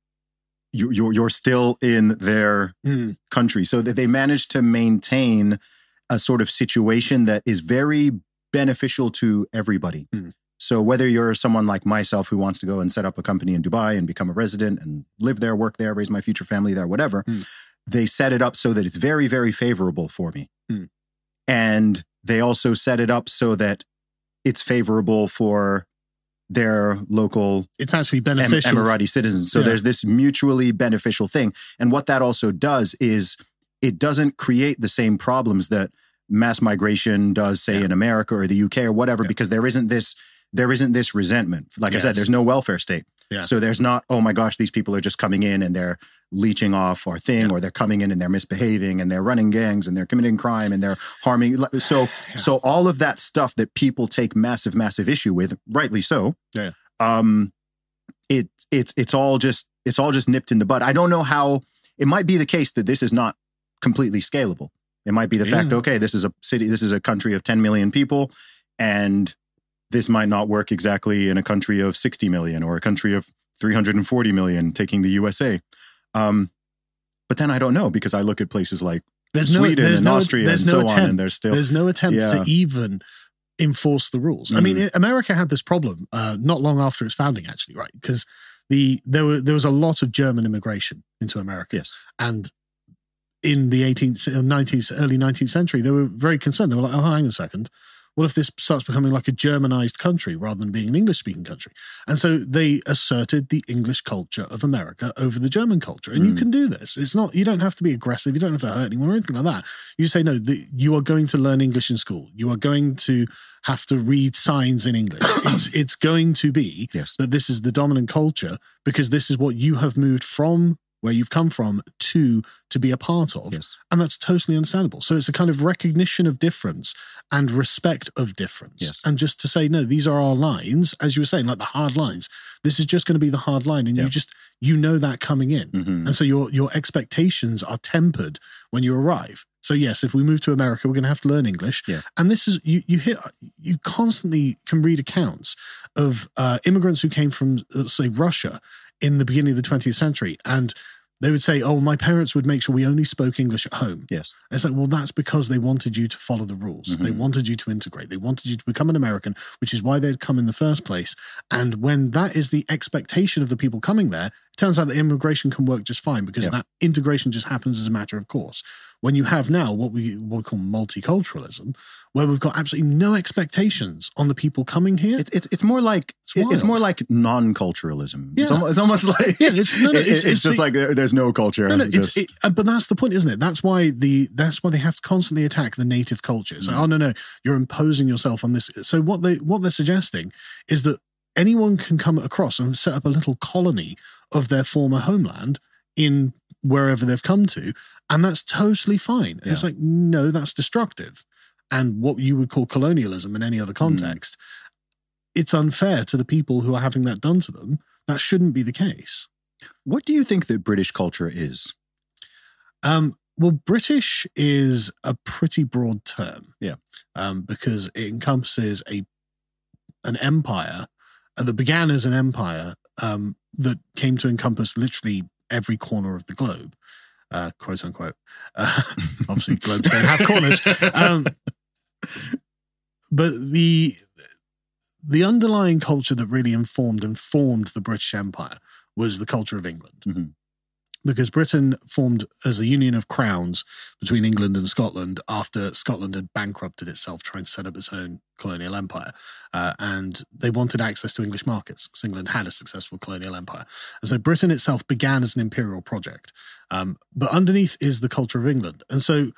you, you're, you're still in their mm. country. So that they manage to maintain a sort of situation that is very beneficial to everybody. Mm. So whether you're someone like myself who wants to go and set up a company in Dubai and become a resident and live there, work there, raise my future family there, whatever, mm. they set it up so that it's very, very favorable for me. Mm. And they also set it up so that it's favorable for their local it's actually beneficial em- Emirati citizens. So yeah. there's this mutually beneficial thing. And what that also does is it doesn't create the same problems that mass migration does, say, yeah. in America or the U K or whatever, yeah. because there isn't this there isn't this resentment. Like yes. I said, there's no welfare state. Yeah. So there's not, oh my gosh, these people are just coming in and they're leeching off our thing, yeah. or they're coming in and they're misbehaving and they're running gangs and they're committing crime and they're harming. So, yeah. so all of that stuff that people take massive, massive issue with, rightly so. Yeah. Um, it it's it's all just it's all just nipped in the bud. I don't know how. It might be the case that this is not completely scalable. It might be the yeah. fact, okay, this is a city, this is a country of ten million people, and this might not work exactly in a country of sixty million or a country of three hundred forty million, taking the U S A. Um, but then I don't know, because I look at places like there's Sweden no, and no, Austria and no so attempt, on, and there's still there's no attempt yeah. to even enforce the rules. Mm. I mean, America had this problem uh, not long after its founding, actually, right? Because the there were there was a lot of German immigration into America, yes, and in the eighteenth, nineteenth, early nineteenth century, they were very concerned. They were like, "Oh, hang on a second. What if this starts becoming like a Germanized country rather than being an English-speaking country?" And so they asserted the English culture of America over the German culture. And mm. you can do this. It's not, you don't have to be aggressive. You don't have to hurt anyone or anything like that. You say, no, the, you are going to learn English in school. You are going to have to read signs in English. It's, it's going to be yes. that this is the dominant culture, because this is what you have moved from where you've come from to to be a part of. Yes. And that's totally understandable. So it's a kind of recognition of difference and respect of difference. Yes. And just to say, no, these are our lines, as you were saying, like the hard lines. This is just going to be the hard line. And yeah. you just, you know that coming in. Mm-hmm. And so your your expectations are tempered when you arrive. So yes, if we move to America, we're going to have to learn English. Yeah. And this is, you you hear, you constantly can read accounts of uh, immigrants who came from, let's say, Russia in the beginning of the twentieth century. And they would say, oh, my parents would make sure we only spoke English at home. Yes. And it's like, well, that's because they wanted you to follow the rules. Mm-hmm. They wanted you to integrate. They wanted you to become an American, which is why they'd come in the first place. And when that is the expectation of the people coming there, it turns out that immigration can work just fine because yeah. that integration just happens as a matter of course. When you have now what we, what we call multiculturalism, where we've got absolutely no expectations on the people coming here. It's it's, it's more like it's, it's more like non-culturalism. Yeah. It's, almost, it's almost like yeah, it's, no, no, it's, it's, it's it's just the, like there's no culture. No, no, just... it's, it, but that's the point, isn't it? That's why the that's why they have to constantly attack the native cultures. Mm. Like, oh no, no, you're imposing yourself on this. So what they what they're suggesting is that anyone can come across and set up a little colony of their former homeland in wherever they've come to, and that's totally fine. Yeah. It's like, no, that's destructive. And what you would call colonialism in any other context, mm. it's unfair to the people who are having that done to them. That shouldn't be the case. What do you think that British culture is? Um, well, British is a pretty broad term. Yeah. Um, because it encompasses a an empire that began as an empire um, that came to encompass literally every corner of the globe, uh, quote unquote. Uh, obviously, globes don't have corners. Um, but the the underlying culture that really informed and formed the British Empire was the culture of England. Mm-hmm. Because Britain formed as a union of crowns between England and Scotland after Scotland had bankrupted itself trying to set up its own colonial empire. Uh, and they wanted access to English markets because England had a successful colonial empire. And so Britain itself began as an imperial project. Um, but underneath is the culture of England. And so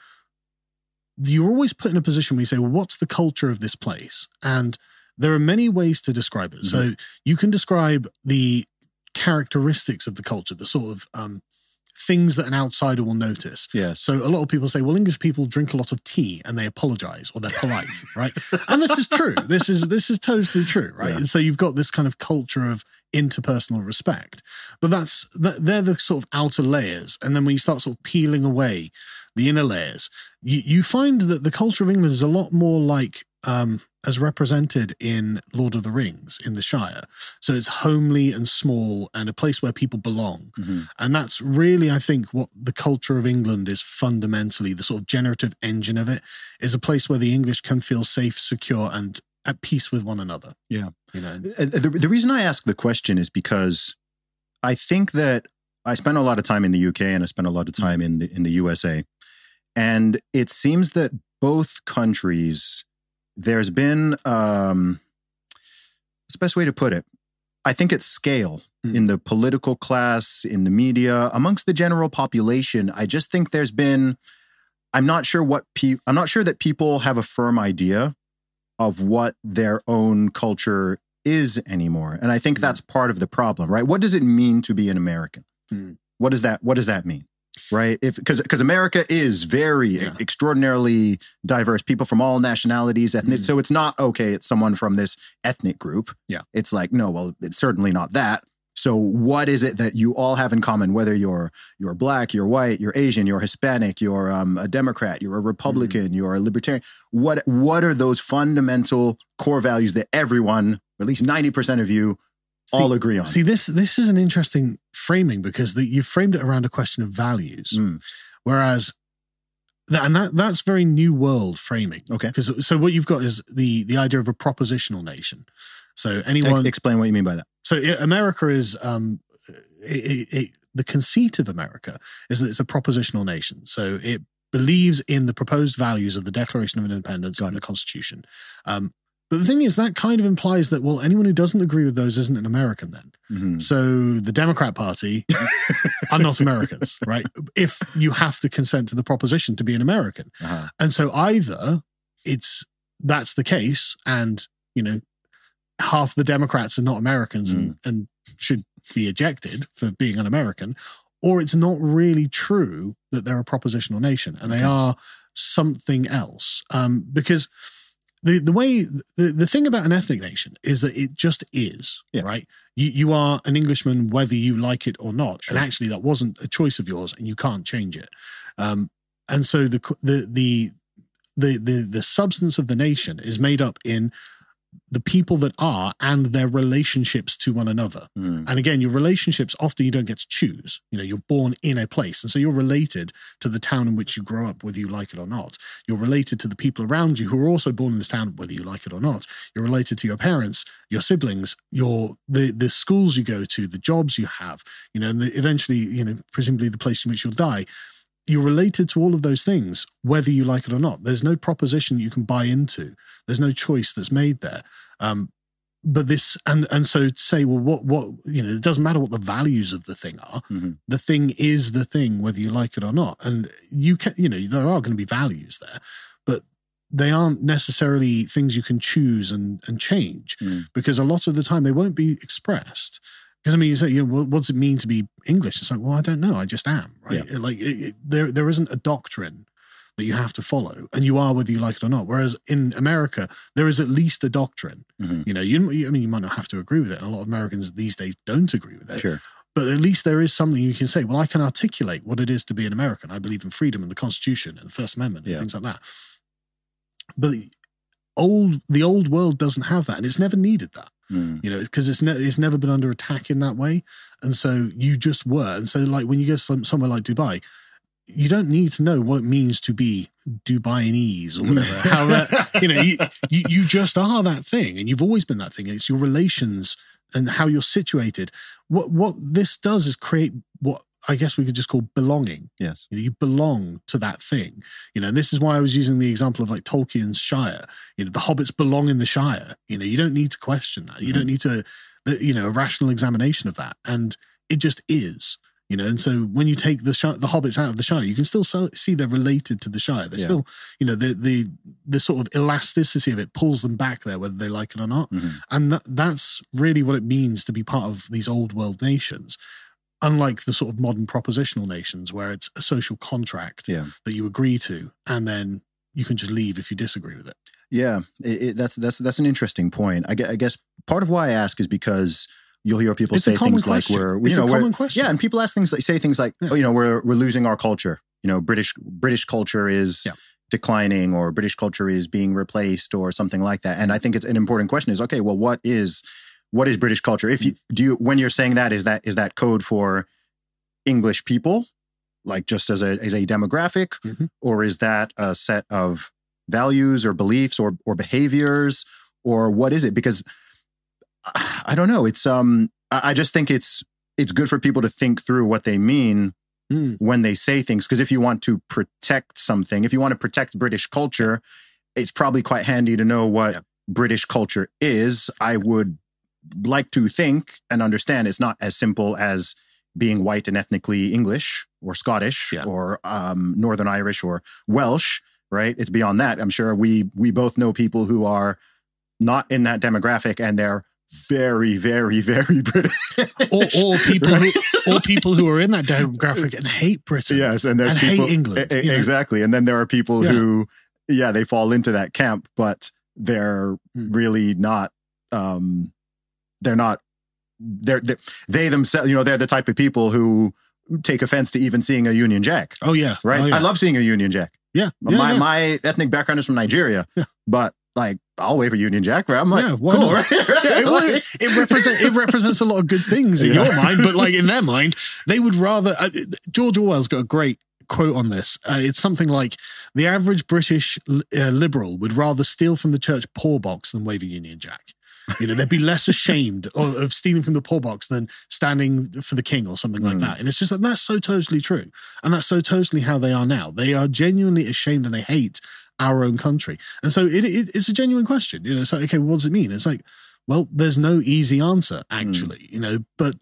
you're always put in a position where you say, well, what's the culture of this place? And there are many ways to describe it. Mm-hmm. So you can describe the characteristics of the culture, the sort of um, things that an outsider will notice. Yes. So a lot of people say, well, English people drink a lot of tea and they apologize or they're polite, right? And this is true. This is this is totally true, right? Yeah. And so you've got this kind of culture of interpersonal respect. But that's that, they're the sort of outer layers. And then when you start sort of peeling away the inner layers, you, you find that the culture of England is a lot more like um, as represented in Lord of the Rings in the Shire. So it's homely and small and a place where people belong. Mm-hmm. And that's really, I think, what the culture of England is fundamentally, the sort of generative engine of it, is a place where the English can feel safe, secure, and at peace with one another. Yeah. You know, the, the reason I ask the question is because I think that I spent a lot of time in the U K and I spent a lot of time mm-hmm. in the, in the U S A. And it seems that both countries, there's been, um, what's the best way to put it? I think it's scale mm. in the political class, in the media, amongst the general population. I just think there's been, I'm not sure what pe- I'm not sure that people have a firm idea of what their own culture is anymore. And I think mm. that's part of the problem, right? What does it mean to be an American? Mm. What does that, what does that mean? Right? If because because America is very yeah. extraordinarily diverse, people from all nationalities, ethnic. Mm. So it's not, okay, it's someone from this ethnic group. Yeah. It's like, no, well, it's certainly not that. So what is it that you all have in common, whether you're you're black, you're white, you're Asian, you're Hispanic, you're um, a Democrat, you're a Republican, mm. you're a libertarian? What what are those fundamental core values that everyone, at least ninety percent of you, See, all agree on? See, this this is an interesting framing because the, you've framed it around a question of values, mm. whereas, that, and that that's very new world framing. Okay, because so what you've got is the the idea of a propositional nation. So anyone e- explain what you mean by that. So it, America is um, it, it, it, the conceit of America is that it's a propositional nation. So it believes in the proposed values of the Declaration of Independence and the Constitution. Um, But the thing is, that kind of implies that, well, anyone who doesn't agree with those isn't an American then. Mm-hmm. So the Democrat Party are not Americans, right? If you have to consent to the proposition to be an American. Uh-huh. And so either it's, that's the case and, you know, half the Democrats are not Americans mm. and, and should be ejected for being an American, or it's not really true that they're a propositional nation and okay. they are something else. Um, because... The the way the, the thing about an ethnic nation is that it just is, yeah. right? You you are an Englishman whether you like it or not, sure. and actually that wasn't a choice of yours, and you can't change it. Um, and so the the the the the the substance of the nation is made up in the people that are and their relationships to one another. Mm. And again, your relationships, often you don't get to choose. You know, you're born in a place. And so you're related to the town in which you grow up, whether you like it or not. You're related to the people around you who are also born in this town, whether you like it or not. You're related to your parents, your siblings, your the, the schools you go to, the jobs you have, you know, and the, eventually, you know, presumably the place in which you'll die. You're related to all of those things, whether you like it or not. There's no proposition you can buy into. There's no choice that's made there. Um, but this, and and so to say, well, what, what, you know, it doesn't matter what the values of the thing are. Mm-hmm. The thing is the thing, whether you like it or not. And you can, you know, there are going to be values there, but they aren't necessarily things you can choose and, and change Mm. because a lot of the time they won't be expressed. Because I mean, you say, you know, what, what does it mean to be English? It's like, well, I don't know. I just am, right? Yeah. Like, it, it, there, there isn't a doctrine that you have to follow, and you are whether you like it or not. Whereas in America, there is at least a doctrine. Mm-hmm. You know, you, I mean, you might not have to agree with it. And a lot of Americans these days don't agree with it. Sure. But at least there is something you can say. Well, I can articulate what it is to be an American. I believe in freedom and the Constitution and the First Amendment and Yeah. things like that. But the old, the old world doesn't have that, and it's never needed that. Mm. You know, because it's ne- it's never been under attack in that way, and so you just were. And so, like when you go some, somewhere like Dubai, you don't need to know what it means to be Dubaianese or whatever. How that, you know, you, you you just are that thing, and you've always been that thing. It's your relations and how you're situated. What what this does is create what I guess we could just call belonging. Yes. You know, you belong to that thing. You know, and this is why I was using the example of like Tolkien's Shire. You know, the hobbits belong in the Shire. You know, you don't need to question that. You Mm-hmm. don't need to, you know, a rational examination of that. And it just is. You know, and so when you take the Shire, the hobbits out of the Shire, you can still so, see they're related to the Shire. They're Yeah. still, you know, the the the sort of elasticity of it pulls them back there, whether they like it or not. Mm-hmm. And that, that's really what it means to be part of these old world nations. Unlike the sort of modern propositional nations where it's a social contract Yeah. that you agree to, and then you can just leave if you disagree with it. Yeah, it, it, that's that's that's an interesting point. I guess, I guess part of why I ask is because you'll hear people It's a say common things question. like we're, you It's know, a we're, common question. yeah, and people ask things like say things like, Yeah. oh, you know, we're we're losing our culture. You know, British British culture is Yeah. declining, or British culture is being replaced, or something like that. And I think it's an important question: is okay, well, what is what is British culture? If you do you when you're saying that, is that is that code for English people, like just as a as a demographic, Mhm. or is that a set of values or beliefs or or behaviors, or what is it? Because I don't know. It's um I I just think it's it's good for people to think through what they mean Mm. when they say things. Because if you want to protect something, if you want to protect British culture, it's probably quite handy to know what Yeah. British culture is. I would like to think and understand it's not as simple as being white and ethnically English or Scottish Yeah. or um, Northern Irish or Welsh, right? It's beyond that. I'm sure we we both know people who are not in that demographic and they're very, very, very British. Or, or people who, or people who are in that demographic and hate Britain. Yes, and there's and people hate England. E- e- you know? exactly, and then there are people Yeah. who, yeah, they fall into that camp, but they're Hmm. really not. Um, they're not. They're, they're they themselves. You know, they're the type of people who take offense to even seeing a Union Jack. Oh yeah, Right. Oh, yeah. I love seeing a Union Jack. Yeah, yeah, my yeah. my ethnic background is from Nigeria, Yeah. but like I'll wave a Union Jack. Right? I'm like, Yeah, why cool, not? right? Yeah, it, well, it, it, represent, it represents a lot of good things in Yeah. your mind, but like in their mind, they would rather. Uh, George Orwell's got a great quote on this. Uh, it's something like the average British uh, liberal would rather steal from the church poor box than wave a Union Jack. You know, they'd be less ashamed of, of stealing from the poor box than standing for the king or something like Mm. that. And it's just like, that's so totally true. And that's so totally how they are now. They are genuinely ashamed and they hate our own country. And so it, it, it's a genuine question. You know, it's like, okay, what does it mean? It's like, well, there's no easy answer actually, you know, but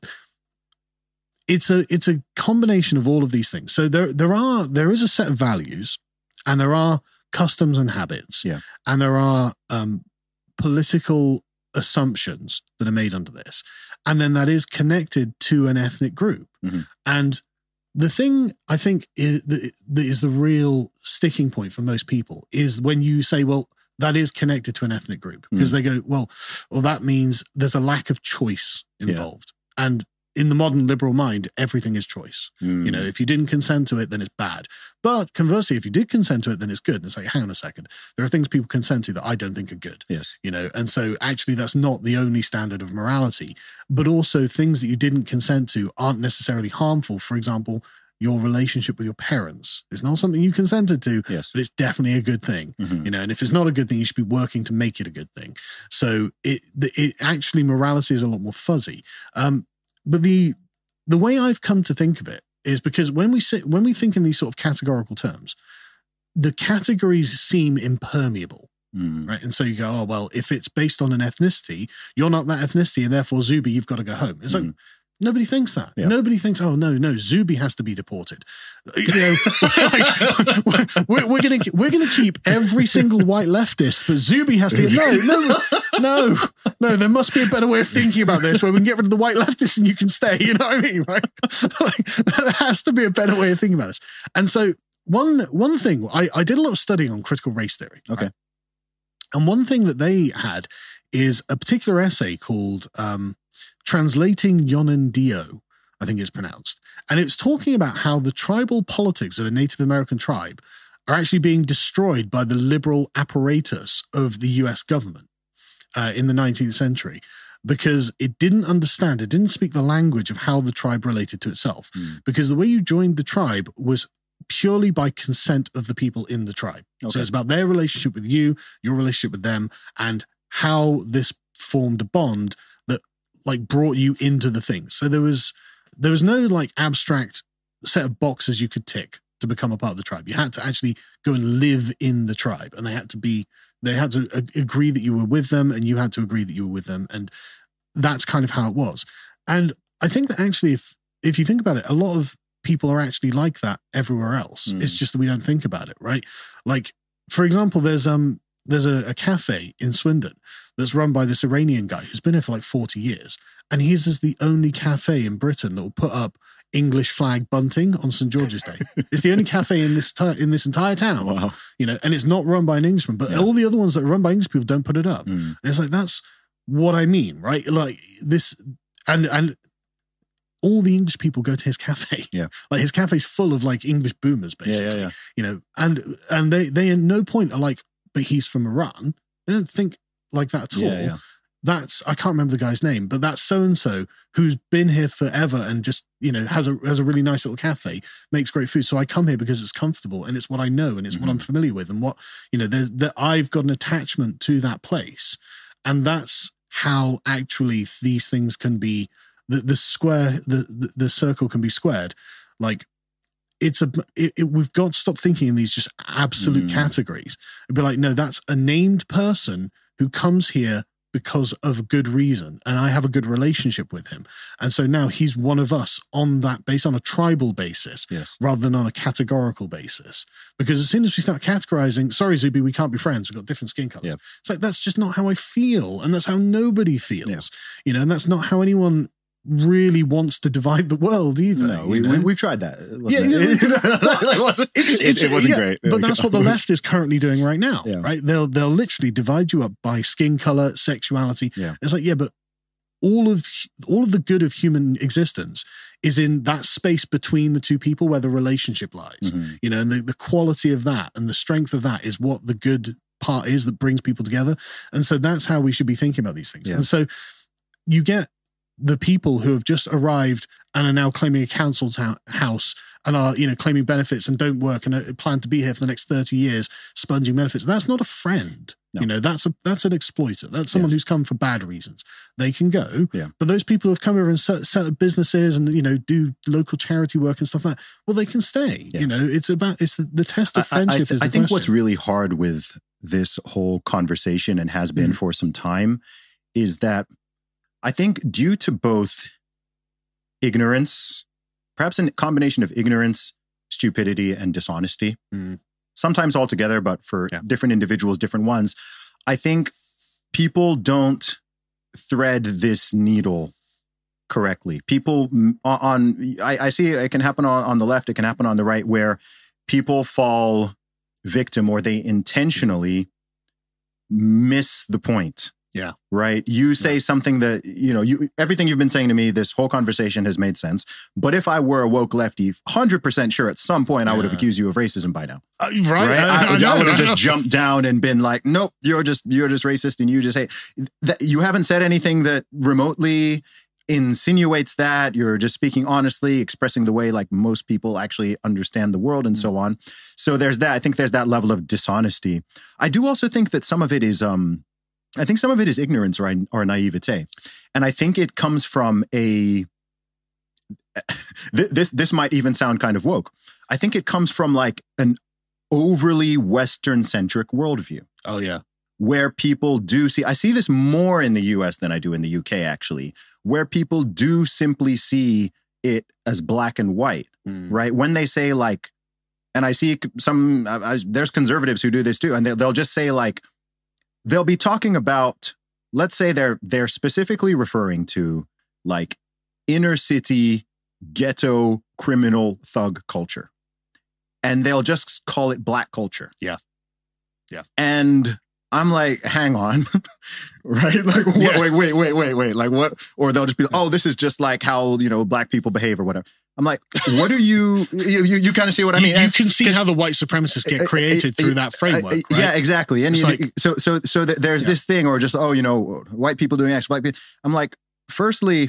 it's a, it's a combination of all of these things. So there, there are, there is a set of values and there are customs and habits Yeah. and there are um, political assumptions that are made under this. And then that is connected to an ethnic group. Mhm. And the thing I think is, that is the real sticking point for most people is when you say, well, that is connected to an ethnic group, because Mm. they go, well, well, that means there's a lack of choice Yeah. involved. And in the modern liberal mind, everything is choice. Mm. You know, if you didn't consent to it, then it's bad. But conversely, if you did consent to it, then it's good. And it's like, hang on a second. There are things people consent to that I don't think are good. Yes. You know, and so actually that's not the only standard of morality, but also things that you didn't consent to aren't necessarily harmful. For example, your relationship with your parents is not something you consented to, yes. but it's definitely a good thing. Mm-hmm. You know, and if it's not a good thing, you should be working to make it a good thing. So it, it actually, morality is a lot more fuzzy. Um, but the the way I've come to think of it is because when we sit, when we think in these sort of categorical terms, the categories seem impermeable. Mm. Right. And so you go, oh, well, if it's based on an ethnicity, you're not that ethnicity, and therefore, Zuby, you've got to go home. It's mm. like, nobody thinks that. Yeah. Nobody thinks, oh, no, no, Zuby has to be deported. You know, like, we're, we're going to we're gonna keep every single white leftist, but Zuby has to get, no, no, no, no, there must be a better way of thinking about this where we can get rid of the white leftists and you can stay. You know what I mean? Right? Like, there has to be a better way of thinking about this. And so one, one thing, I, I did a lot of studying on critical race theory. Okay. Right? And one thing that they had is a particular essay called um, Translating Yonendio, I think it's pronounced. And it's talking about how the tribal politics of a Native American tribe are actually being destroyed by the liberal apparatus of the U S government uh, in the nineteenth century, because it didn't understand, it didn't speak the language of how the tribe related to itself. Mm. Because the way you joined the tribe was purely by consent of the people in the tribe. Okay. So it's about their relationship with you, your relationship with them, and how this formed a bond that like brought you into the thing. So there was there was no like abstract set of boxes you could tick to become a part of the tribe. You had to actually go and live in the tribe, and they had to be they had to a- agree that you were with them, and you had to agree that you were with them, and that's kind of how it was. And I think that actually, if if you think about it, a lot of people are actually like that everywhere else. Mm. It's just that we don't think about it, right? Like, for example, there's um there's a, a cafe in Swindon that's run by this Iranian guy who's been here for like forty years. And his is the only cafe in Britain that will put up English flag bunting on Saint George's Day. It's the only cafe in this t- in this entire town. Wow. You know, and it's not run by an Englishman, but yeah. all the other ones that are run by English people don't put it up. Mm. And it's like, that's what I mean, right? Like this, and and all the English people go to his cafe. Yeah. Like his cafe's full of like English boomers, basically. Yeah, yeah, yeah. You know, and and they they at no point are like, but he's from Iran. They don't think like that at all. Yeah, yeah. That's, I can't remember the guy's name, but that's so-and-so who's been here forever and just, you know, has a has a really nice little cafe, makes great food. So I come here because it's comfortable and it's what I know and it's mm-hmm. what I'm familiar with and what, you know, there's that I've got an attachment to that place. And that's how actually these things can be, the, the square, the, the, the circle can be squared. Like, it's a, it, it, we've got to stop thinking in these just absolute mm. categories. It'd be like, no, that's a named person who comes here because of a good reason, and I have a good relationship with him. And so now he's one of us on that base, on a tribal basis, yes. rather than on a categorical basis. Because as soon as we start categorizing, sorry, Zuby, we can't be friends, we've got different skin colors. Yep. It's like, that's just not how I feel, and that's how nobody feels. Yep. You know, and that's not how anyone really wants to divide the world either. No, we, you know? we, we've tried that. Yeah, it? Yeah, it, wasn't, it, it, it wasn't yeah, great. But that's what the left is currently doing right now, yeah. right? They'll they'll literally divide you up by skin color, sexuality. Yeah. It's like, yeah, but all of all of the good of human existence is in that space between the two people where the relationship lies. Mm-hmm. You know, and the, the quality of that and the strength of that is what the good part is that brings people together. And so that's how we should be thinking about these things. Yeah. And so you get the people who have just arrived and are now claiming a council ta- house and are, you know, claiming benefits and don't work and are, plan to be here for the next thirty years, sponging benefits. That's not a friend. No. You know, that's a that's an exploiter. That's someone yes. who's come for bad reasons. They can go. Yeah. But those people who have come here and set, set up businesses and, you know, do local charity work and stuff like that, well, they can stay. Yeah. You know, it's about, it's the, the test of friendship. I, I, th- is the I think question. What's really hard with this whole conversation and has been mm. for some time is that I think due to both ignorance, perhaps a combination of ignorance, stupidity, and dishonesty, mm. sometimes all together, but for yeah. different individuals, different ones, I think people don't thread this needle correctly. People on, I, I see it can happen on, on the left, it can happen on the right, where people fall victim or they intentionally miss the point Yeah. Right. You say yeah. something that, you know, you everything you've been saying to me, this whole conversation has made sense. But if I were a woke lefty, one hundred percent sure at some point I would have yeah. accused you of racism by now. Uh, right. right? I, I, I, I would have just know. jumped down and been like, nope, you're just you're just racist and you just hate. That, you haven't said anything that remotely insinuates that. You're just speaking honestly, expressing the way like most people actually understand the world and mm. so on. So there's that. I think there's that level of dishonesty. I do also think that some of it is... um. I think some of it is ignorance or, or naivete. And I think it comes from a, this, this might even sound kind of woke. I think it comes from like an overly Western-centric worldview. Oh, yeah. Where people do see, I see this more in the U S than I do in the U K, actually, where people do simply see it as black and white, mm. right? When they say like, and I see some, I, there's conservatives who do this too, and they, they'll just say like, they'll be talking about, let's say they're they're specifically referring to like inner city ghetto criminal thug culture. And they'll just call it black culture. Yeah. Yeah. And I'm like, hang on, right? Like, Yeah. wait, wait, wait, wait, wait. Like what? Or they'll just be like, oh, this is just like how, you know, black people behave or whatever. I'm like, what do you, you, you, you kind of see what I mean? You, you can see how the white supremacists get created through that framework, right? Yeah, exactly. And you, like, so, so, so th- there's yeah. this thing, or just, oh, you know, white people doing X, black people. I'm like, firstly,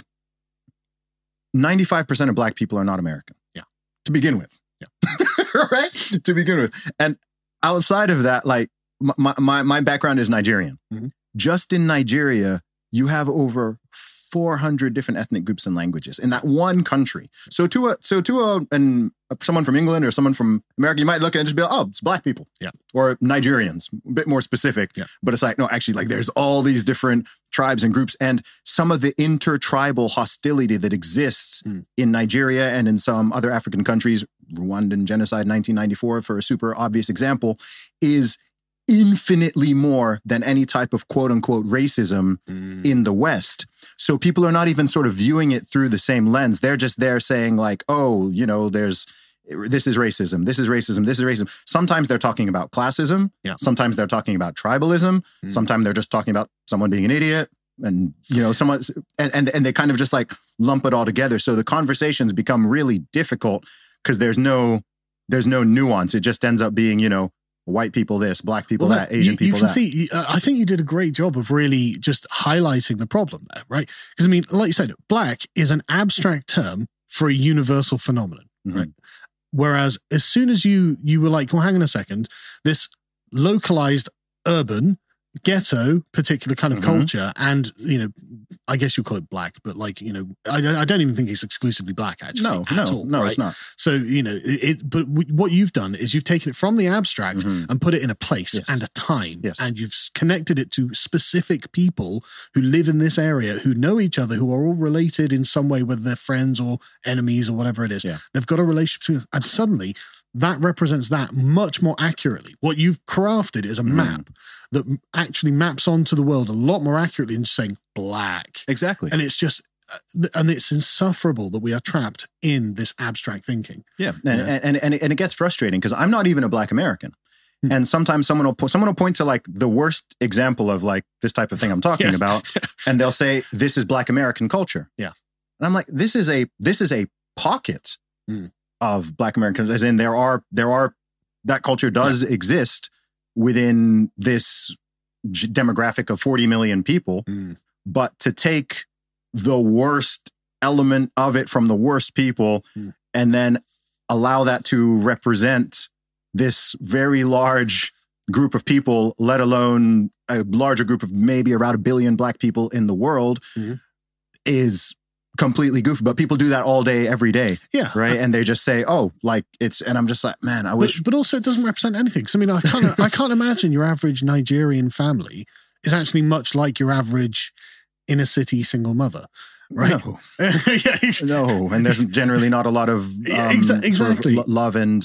ninety-five percent of black people are not American. Yeah. To begin with. Yeah. Right? To begin with. And outside of that, like, my, my, my background is Nigerian. Mm-hmm. Just in Nigeria, you have over four hundred different ethnic groups and languages in that one country. So to a so to a and someone from England or someone from America, you might look at it and just be like, oh, it's black people. Yeah. Or Nigerians, a bit more specific. Yeah. But it's like, no, actually, like there's all these different tribes and groups, and some of the intertribal hostility that exists mm. in Nigeria and in some other African countries, Rwandan genocide nineteen ninety-four for a super obvious example, is infinitely more than any type of quote unquote racism mm. in the West. So people are not even sort of viewing it through the same lens. They're just there saying like, oh, you know, there's, this is racism, this is racism, this is racism. Sometimes they're talking about classism. Yeah. Sometimes they're talking about tribalism. Mm. Sometimes they're just talking about someone being an idiot and, you know, someone, and, and, and they kind of just like lump it all together. So the conversations become really difficult because there's no, there's no nuance. It just ends up being, you know, white people this, black people well, that, Asian you, people you can that. See, uh, I think you did a great job of really just highlighting the problem there, right? Because I mean, like you said, black is an abstract term for a universal phenomenon, Mm-hmm. right? Whereas as soon as you you were like, well, hang on a second, this localized urban ghetto particular kind of Mm-hmm. culture, and you know, I guess you call it black, but like, you know, I, I don't even think it's exclusively black actually. No, at no, all, no, right? it's not. So, you know, it, it but w- what you've done is you've taken it from the abstract Mhm. and put it in a place Yes. and a time, Yes. and you've s- connected it to specific people who live in this area, who know each other, who are all related in some way, whether they're friends or enemies or whatever it is. Yeah. They've got a relationship, and suddenly that represents that much more accurately. What you've crafted is a Mm. map that m- actually maps onto the world a lot more accurately than saying black. Exactly. And it's just, uh, th- and it's insufferable that we are trapped in this abstract thinking. Yeah, and Yeah. and and it, and it gets frustrating because I'm not even a black American, Hmm. and sometimes someone will po- someone will point to like the worst example of like this type of thing I'm talking Yeah. about, and they'll say this is Black American culture. Yeah. And I'm like, this is a this is a pocket Hmm. of Black Americans, as in there are there are that culture does exist within this g- demographic of forty million people, Mm. but to take the worst element of it from the worst people Mm. and then allow that to represent this very large group of people, let alone a larger group of maybe around a billion black people in the world, Mhm. is completely goofy. But people do that all day, every day, Yeah. right? And they just say, oh, like it's, and I'm just like, man, I wish. But, but also it doesn't represent anything. So I mean, I can't, I can't imagine your average Nigerian family is actually much like your average inner city single mother, right? No. yeah, ex- No, and there's generally not a lot of um, Yeah, exa- sort of exactly. lo- love and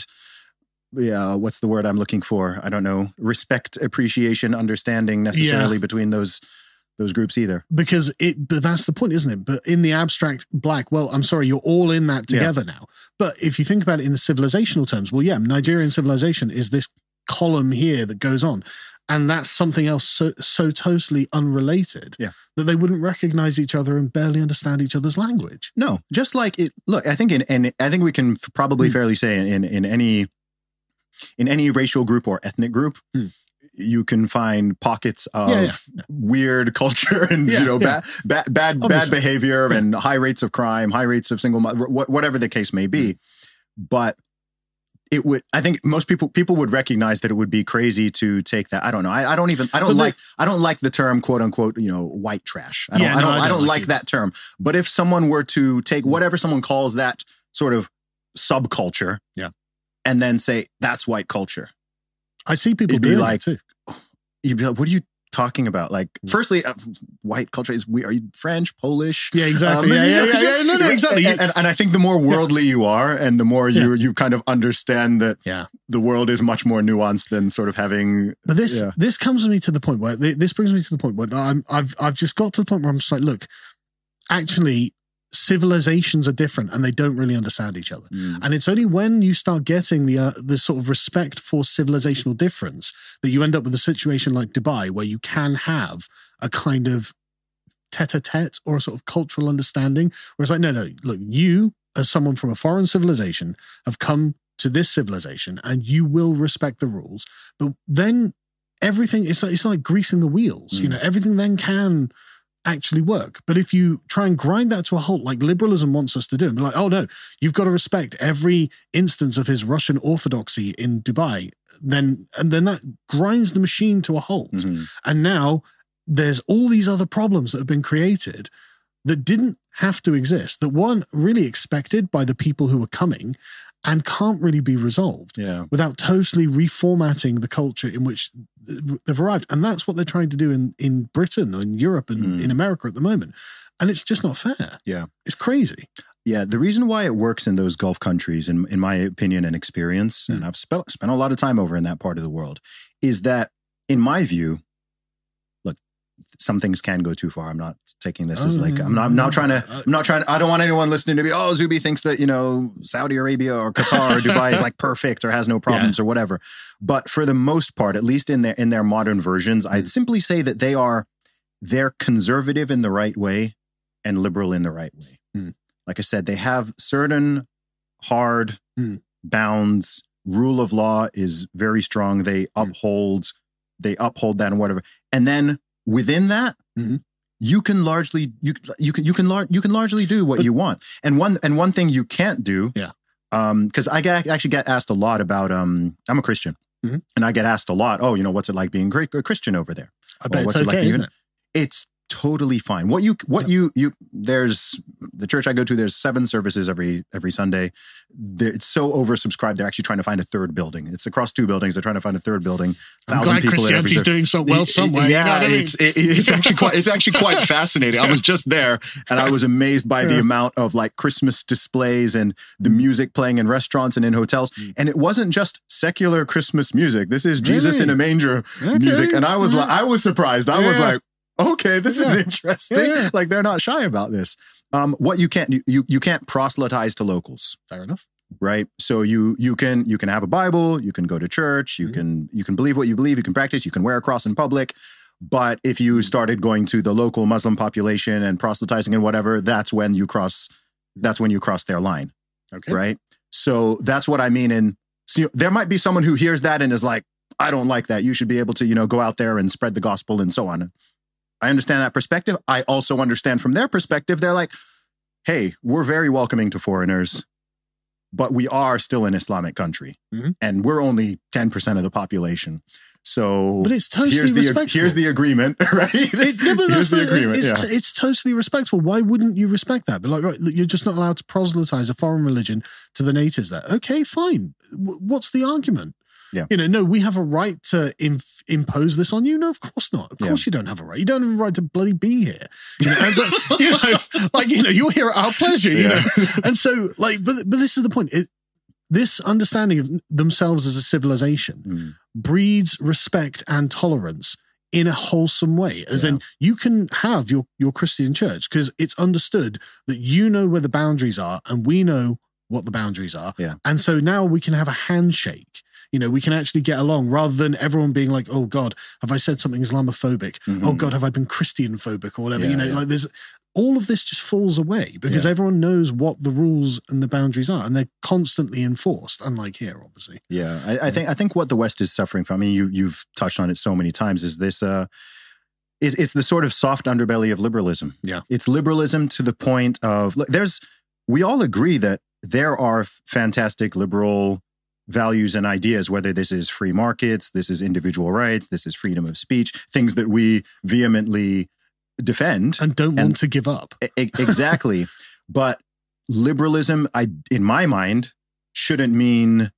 yeah, what's the word I'm looking for? I don't know. Respect, appreciation, understanding necessarily between those those groups either. because it, but that's the point, isn't it? But in the abstract black, well, I'm sorry, you're all in that Yeah. together now. But if you think about it in the civilizational terms, well, yeah, Nigerian civilization is this column here that goes on. And that's something else so, so totally unrelated yeah. that they wouldn't recognize each other and barely understand each other's language. No, just like it. Look, I think in, and I think we can probably mm. fairly say in, in in any in any racial group or ethnic group, mm. you can find pockets of yeah, yeah, yeah. weird culture and yeah, you know yeah. bad bad bad, bad behavior yeah. and high rates of crime, high rates of single whatever the case may be, mm. but. It would, I think most people, people would recognize that it would be crazy to take that. I don't know. I, I don't even, I don't but like, they, I don't like the term quote unquote, you know, white trash. I don't, yeah, I don't, no, I don't, I don't like, like that term. But if someone were to take whatever someone calls that sort of subculture yeah. and then say, that's white culture. I see people It'd doing be like, it too. You'd be like, what are you talking about? Like, firstly, uh, white culture is we are you French, Polish? Yeah, exactly. Um, yeah, yeah, yeah, yeah, no, no, exactly. And, and, and I think the more worldly yeah. you are, and the more you yeah. you kind of understand that yeah. the world is much more nuanced than sort of having. But this yeah. this comes me to the point where this brings me to the point where I'm I've I've just got to the point where I'm just like, look, actually. Civilizations are different and they don't really understand each other. Mm. And it's only when you start getting the uh, the sort of respect for civilizational difference that you end up with a situation like Dubai where you can have a kind of tete-a-tete or a sort of cultural understanding where it's like, no, no, look, you as someone from a foreign civilization have come to this civilization and you will respect the rules. But then everything, it's like, it's like greasing the wheels. Mm. You know, everything then can actually work. But if you try and grind that to a halt, like liberalism wants us to do, and be like, oh no, you've got to respect every instance of his Russian orthodoxy in Dubai, then and then that grinds the machine to a halt. Mm-hmm. And now there's all these other problems that have been created that didn't have to exist, that weren't really expected by the people who were coming and can't really be resolved yeah. without totally reformatting the culture in which they've arrived. And that's what they're trying to do in, in Britain or in Europe and mm. in America at the moment. And it's just not fair. Yeah. It's crazy. Yeah. The reason why it works in those Gulf countries, in, in my opinion and experience, mm. and I've spent, spent a lot of time over in that part of the world, is that, in my view, some things can go too far. I'm not taking this oh, as like, I'm not, I'm not trying to, I'm not trying to, I don't want anyone listening to be, oh, Zuby thinks that, you know, Saudi Arabia or Qatar or Dubai is like perfect or has no problems yeah. or whatever. But for the most part, at least in their, in their modern versions, mm. I'd simply say that they are, they're conservative in the right way and liberal in the right way. Mm. Like I said, they have certain hard mm. bounds. Rule of law is very strong. They mm. uphold, they uphold that and whatever. And then within that, mm-hmm. you can largely you you can you can lar- you can largely do what but, you want. And one and one thing you can't do, yeah, um, because I get, actually get asked a lot about um, I'm a Christian, mm-hmm. and I get asked a lot. Oh, you know, what's it like being a Christian over there? I bet or, it's what's okay, it like being, isn't it? It's totally fine. What you what yeah. you you there's the church I go to. There's seven services every every Sunday. They're, it's so oversubscribed. They're actually trying to find a third building. It's across two buildings. They're trying to find a third building. I'm glad Christianity's doing so well somewhere. Yeah, you know what I mean? it's it, it's actually quite it's actually quite fascinating. I was just there and I was amazed by yeah. the amount of like Christmas displays and the music playing in restaurants and in hotels. And it wasn't just secular Christmas music. This is Jesus really? in a manger okay. music. And I was yeah. like, I was surprised. I yeah. was like, okay, this yeah. is interesting. Yeah, yeah. Like they're not shy about this. Um, what you can't you you can't proselytize to locals. Fair enough, right? So you you can you can have a Bible, you can go to church, you mm-hmm. can you can believe what you believe, you can practice, you can wear a cross in public. But if you started going to the local Muslim population and proselytizing and whatever, that's when you cross. That's when you cross their line. Okay, right? So that's what I mean. And so there might be someone who hears that and is like, I don't like that. You should be able to you know go out there and spread the gospel and so on. I understand that perspective. I also understand from their perspective, they're like, hey, we're very welcoming to foreigners, but we are still an Islamic country mm-hmm. and we're only ten percent of the population. So but it's totally here's, respectful. the, here's the agreement, right? It, yeah, but here's the, the agreement. It's, yeah. t- it's totally respectful. Why wouldn't you respect that? But like, right, you're just not allowed to proselytize a foreign religion to the natives there. Okay, fine. W- what's the argument? Yeah. You know, no, we have a right to inf- impose this on you. No, of course not. Of course yeah. you don't have a right. You don't have a right to bloody be here. You know, but, you know like, you know, you're here at our pleasure, you yeah. know. And so, like, but but this is the point. It, this understanding of themselves as a civilization mm. breeds respect and tolerance in a wholesome way. As yeah. in, you can have your, your Christian church because it's understood that you know where the boundaries are and we know what the boundaries are. Yeah. And so now we can have a handshake. You know, we can actually get along rather than everyone being like, oh God, have I said something Islamophobic? Mm-hmm. Oh God, have I been Christian phobic or whatever? Yeah, you know, yeah. like there's all of this just falls away because yeah. everyone knows what the rules and the boundaries are, and they're constantly enforced, unlike here, obviously. Yeah, I, I think I think what the West is suffering from, I mean, you, you've touched on it so many times, is this, uh, it, it's the sort of soft underbelly of liberalism. Yeah. It's liberalism to the point of, there's, we all agree that there are fantastic liberal values and ideas, whether this is free markets, this is individual rights, this is freedom of speech, things that we vehemently defend and don't and, want to give up. e- exactly. But liberalism, I, in my mind, shouldn't mean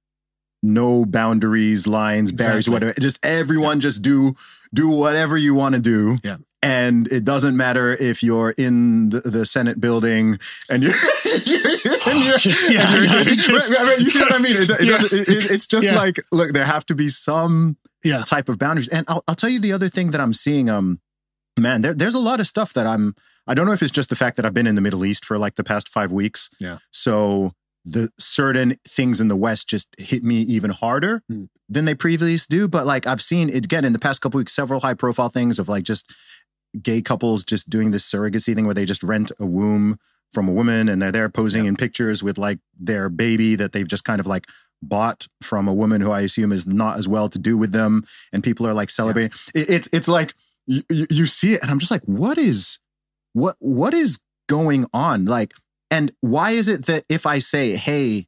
no boundaries, lines, exactly. barriers, whatever. Just everyone yeah. just do do whatever you want to do. Yeah. And it doesn't matter if you're in the, the Senate building and you're, you're, and you're, just, yeah, and you're, no, just, right, right, you see what I mean? It, it yeah. it, it, it's just yeah. like, look, there have to be some yeah. type of boundaries. And I'll, I'll tell you the other thing that I'm seeing, um, man, there, there's a lot of stuff that I'm, I don't know if it's just the fact that I've been in the Middle East for like the past five weeks. Yeah. So the certain things in the West just hit me even harder hmm. than they previously do. But like I've seen it again in the past couple weeks, several high profile things of like just gay couples just doing this surrogacy thing where they just rent a womb from a woman and they're there posing yeah. in pictures with like their baby that they've just kind of like bought from a woman who I assume is not as well to do with them. And people are like celebrating. Yeah. It, it's, it's like, you, you see it and I'm just like, what is, what, what is going on? Like, and why is it that if I say, hey,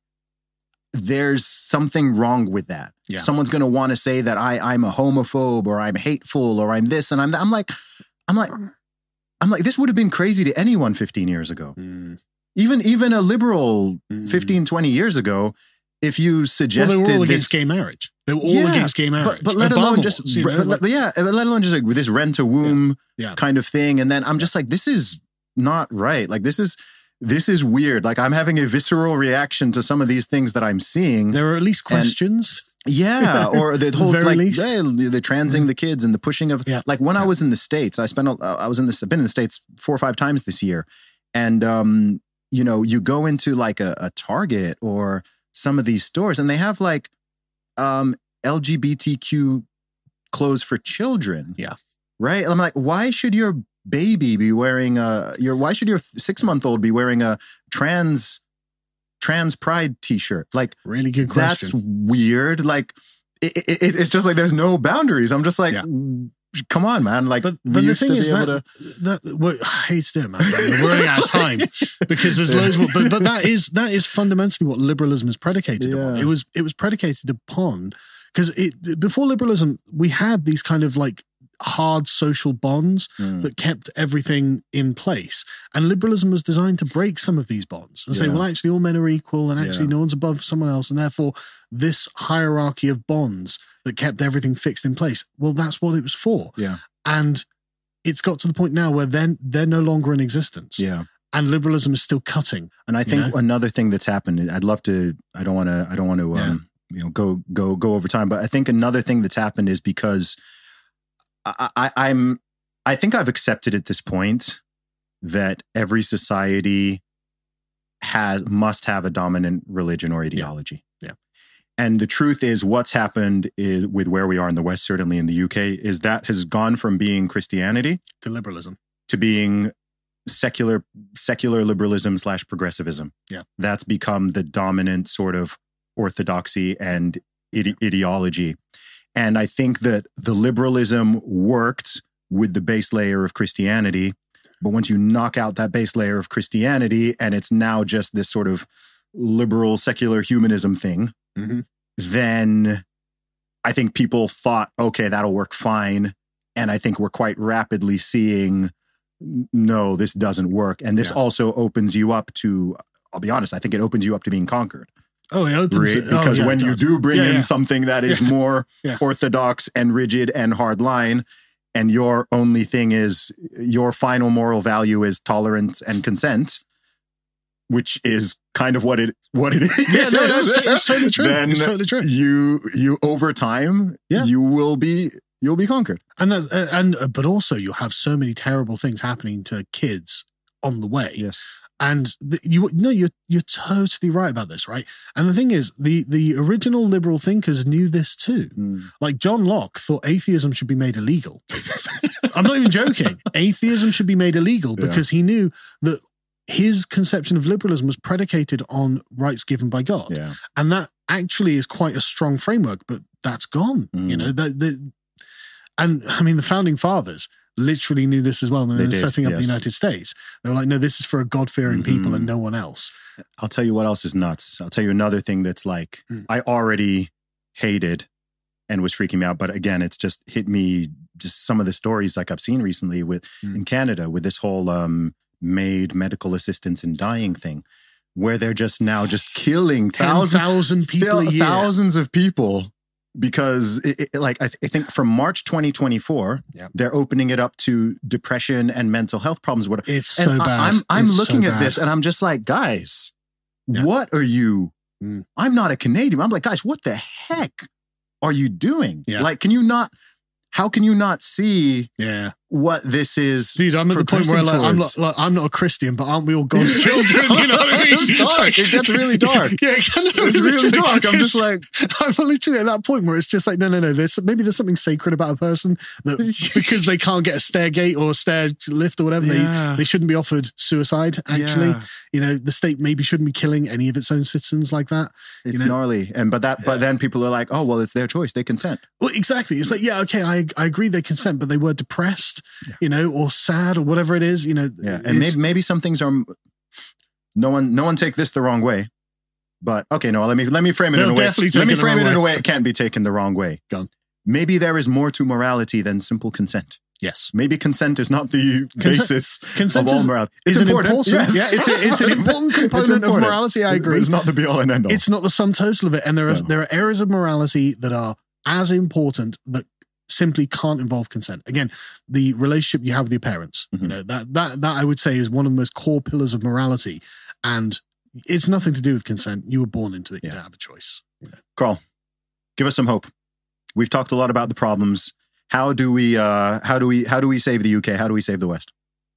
there's something wrong with that, yeah. someone's going to want to say that I, I'm a homophobe or I'm hateful or I'm this and I'm that. I'm like, I'm like, I'm like, this would have been crazy to anyone fifteen years ago. Mm. Even, even a liberal mm. fifteen, twenty years ago, if you suggested well, they were all this, against gay marriage. They were all yeah, against gay marriage. But, but let Obama alone just, was, you know, but, like, but yeah, let alone just like this rent a womb yeah, yeah. kind of thing. And then I'm just like, this is not right. Like, this is, this is weird. Like, I'm having a visceral reaction to some of these things that I'm seeing. There are at least questions. And, yeah. Or the whole, the like, least. the, the transing mm. the kids and the pushing of, yeah. like when yeah. I was in the States, I spent, I was in this, I've been in the States four or five times this year. And, um, you know, you go into like a, a Target or some of these stores and they have like, um, L G B T Q clothes for children. Yeah. Right. I'm like, why should your baby be wearing a, your, why should your six month old be wearing a trans, trans pride t-shirt? Like, really good question. That's weird. Like, it, it, it's just like, there's no boundaries. I'm just like, yeah. come on, man. Like, but, but we the used thing to is be able that, to. that well, I hate to do it, man. We're running out of time because there's loads more. But, but that is that is fundamentally what liberalism is predicated yeah. upon. It was it was predicated upon because it before liberalism we had these kind of like hard social bonds mm. that kept everything in place, and liberalism was designed to break some of these bonds and yeah. say, well, actually, all men are equal, and actually, yeah. no one's above someone else, and therefore, this hierarchy of bonds that kept everything fixed in place. Well, that's what it was for. Yeah. And it's got to the point now where then they're, they're no longer in existence. Yeah. And liberalism is still cutting. And I think know? another thing that's happened, I'd love to, I don't want to, I don't want to, um, yeah. you know, go, go, go over time, but I think another thing that's happened is because I, I, I'm, I think I've accepted at this point that every society has, must have a dominant religion or ideology. Yeah. yeah. And the truth is what's happened is, with where we are in the West, certainly in the U K, is that has gone from being Christianity to liberalism to being secular, secular liberalism slash progressivism. Yeah. That's become the dominant sort of orthodoxy and ide- ideology. And I think that the liberalism worked with the base layer of Christianity. But once you knock out that base layer of Christianity and it's now just this sort of liberal secular humanism thing, mm-hmm. then I think people thought, okay, that'll work fine. And I think we're quite rapidly seeing, no, this doesn't work. And this yeah. also opens you up to, I'll be honest, I think it opens you up to being conquered. Oh, it opens it. Because oh, yeah, when you do bring yeah, in yeah. something that is yeah. more yeah. orthodox and rigid and hard line, and your only thing is your final moral value is tolerance and consent, which is kind of what it what it is. Yeah, no, that's, that's totally true. Then it's totally true. You you over time, yeah. you will be you'll be conquered. And that's and but also you'll have so many terrible things happening to kids on the way. Yes. And the, you no, you're you're totally right about this, right? And the thing is, the the original liberal thinkers knew this too. Mm. Like John Locke thought atheism should be made illegal. I'm not even joking. Atheism should be made illegal because yeah. he knew that his conception of liberalism was predicated on rights given by God, yeah. and that actually is quite a strong framework. But that's gone. Mm. You know that the, and I mean the founding fathers literally knew this as well when they, they were setting up yes. the United States. They were like, no, this is for a God-fearing mm-hmm. people and no one else. I'll tell you what else is nuts. I'll tell you another thing that's like, mm. I already hated and was freaking me out. But again, it's just hit me, just some of the stories like I've seen recently with mm. in Canada with this whole um, maid medical assistance in dying thing, where they're just now just killing thousands, thousand people a year. Thousands of people. Because, it, it, like, I, th- I think from March twenty twenty-four, yep. they're opening it up to depression and mental health problems. Whatever. It's and so bad. I, I'm, I'm it's looking so at bad. this and I'm just like, guys, yeah. what are you? Mm. I'm not a Canadian. I'm like, guys, what the heck are you doing? Yeah. Like, can you not? How can you not see yeah. what this is? Dude, I'm at the point where like, I'm, not, like, I'm not a Christian, but aren't we all God's children? You know what I mean? It's dark. It gets really dark. yeah, it can, it's really dark. I'm just like, I'm literally at that point where it's just like, no, no, no. There's maybe there's something sacred about a person that because they can't get a stair gate or a stair lift or whatever, yeah. they, they shouldn't be offered suicide. Actually, yeah. you know, the state maybe shouldn't be killing any of its own citizens like that. It's you know? gnarly. And but that, yeah. but then people are like, oh well, it's their choice. They consent. Well, exactly. It's like, yeah, okay, I I agree they consent, but they were depressed, yeah. you know, or sad or whatever it is, you know. Yeah, and maybe maybe some things are. No one, no one take this the wrong way, but okay, no. Let me let me frame it They'll in a way. Let me frame it way. in a way it can't be taken the wrong way. Go on. Maybe there is more to morality than simple consent. Yes. Maybe consent is not the consent, basis consent of all is, morality. It's is important. important. Yes. Yeah, it's, a, it's an important component it's important. of morality. I agree. It's not the be all and end all. It's not the sum total of it. And there are no. there are areas of morality that are as important that simply can't involve consent. Again, the relationship you have with your parents, mm-hmm. you know, that that that I would say is one of the most core pillars of morality. And it's nothing to do with consent. You were born into it. You yeah. don't have a choice. You know? Carl, give us some hope. We've talked a lot about the problems. How do we uh how do we how do we save the U K? How do we save the West?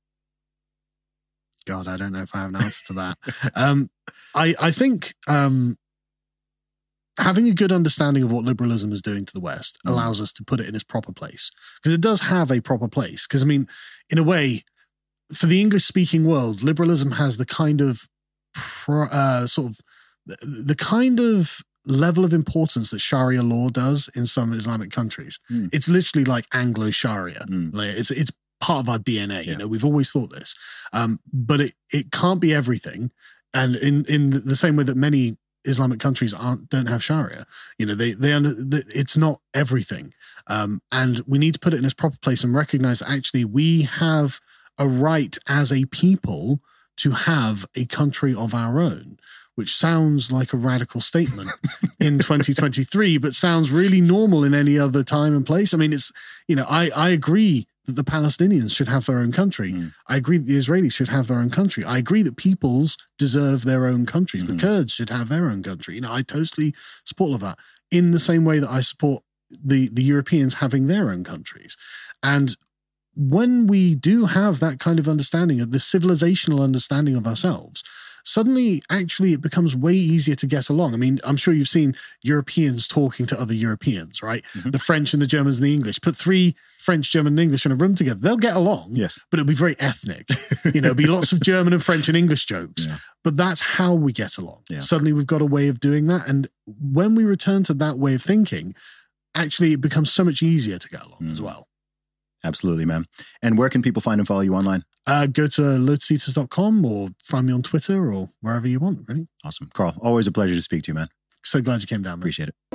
God, I don't know if I have an answer to that. um I I think um having a good understanding of what liberalism is doing to the West mm. allows us to put it in its proper place. Because it does have a proper place. Because, I mean, in a way, for the English-speaking world, liberalism has the kind of pro, uh, sort of the, the kind of level of importance that Sharia law does in some Islamic countries. Mm. It's literally like Anglo-Sharia. Mm. Like it's it's part of our D N A. Yeah. You know, we've always thought this. Um, but it it can't be everything. And in in the same way that many Islamic countries aren't don't have Sharia, you know, they they under, it's not everything, um, and we need to put it in its proper place and recognize that actually we have a right as a people to have a country of our own, which sounds like a radical statement in twenty twenty-three, but sounds really normal in any other time and place. I mean, it's, you know, I I agree that the Palestinians should have their own country. Mm. I agree that the Israelis should have their own country. I agree that peoples deserve their own countries. Mm-hmm. The Kurds should have their own country. You know, I totally support all of that in the same way that I support the, the Europeans having their own countries. And when we do have that kind of understanding of the civilizational understanding of ourselves, suddenly, actually, it becomes way easier to get along. I mean, I'm sure you've seen Europeans talking to other Europeans, right? Mm-hmm. The French and the Germans and the English. Put three French, German, and English in a room together. They'll get along, yes, but it'll be very ethnic. You know, it'll be lots of German and French and English jokes. Yeah. But that's how we get along. Yeah. Suddenly, we've got a way of doing that. And when we return to that way of thinking, actually, it becomes so much easier to get along mm. as well. Absolutely, man. And where can people find and follow you online? Uh, go to lotus eaters dot com or find me on Twitter or wherever you want, really. Awesome. Carl, always a pleasure to speak to you, man. So glad you came down, man. Appreciate it.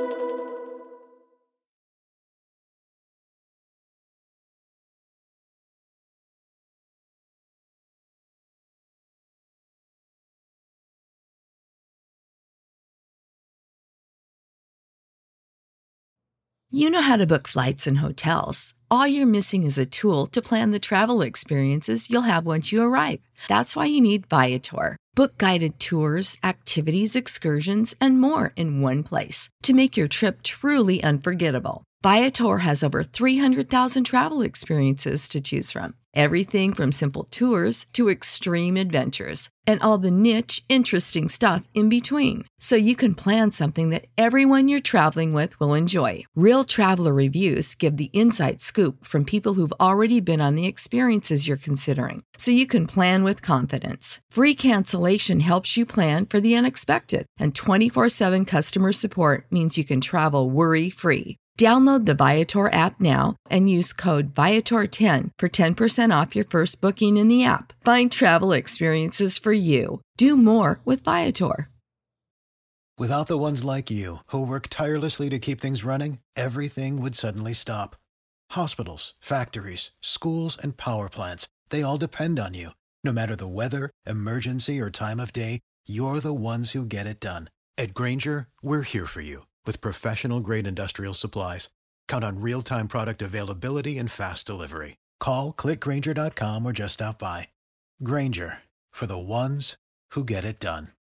You know how to book flights and hotels. All you're missing is a tool to plan the travel experiences you'll have once you arrive. That's why you need Viator. Book guided tours, activities, excursions, and more in one place to make your trip truly unforgettable. Viator has over three hundred thousand travel experiences to choose from. Everything from simple tours to extreme adventures, and all the niche, interesting stuff in between. So you can plan something that everyone you're traveling with will enjoy. Real traveler reviews give the inside scoop from people who've already been on the experiences you're considering. So you can plan with confidence. Free cancellation helps you plan for the unexpected. And twenty-four seven customer support means you can travel worry-free. Download the Viator app now and use code Viator ten for ten percent off your first booking in the app. Find travel experiences for you. Do more with Viator. Without the ones like you, who work tirelessly to keep things running, everything would suddenly stop. Hospitals, factories, schools, and power plants, they all depend on you. No matter the weather, emergency, or time of day, you're the ones who get it done. At Grainger, we're here for you with professional-grade industrial supplies. Count on real-time product availability and fast delivery. Call, click Grainger dot com, or just stop by. Grainger, for the ones who get it done.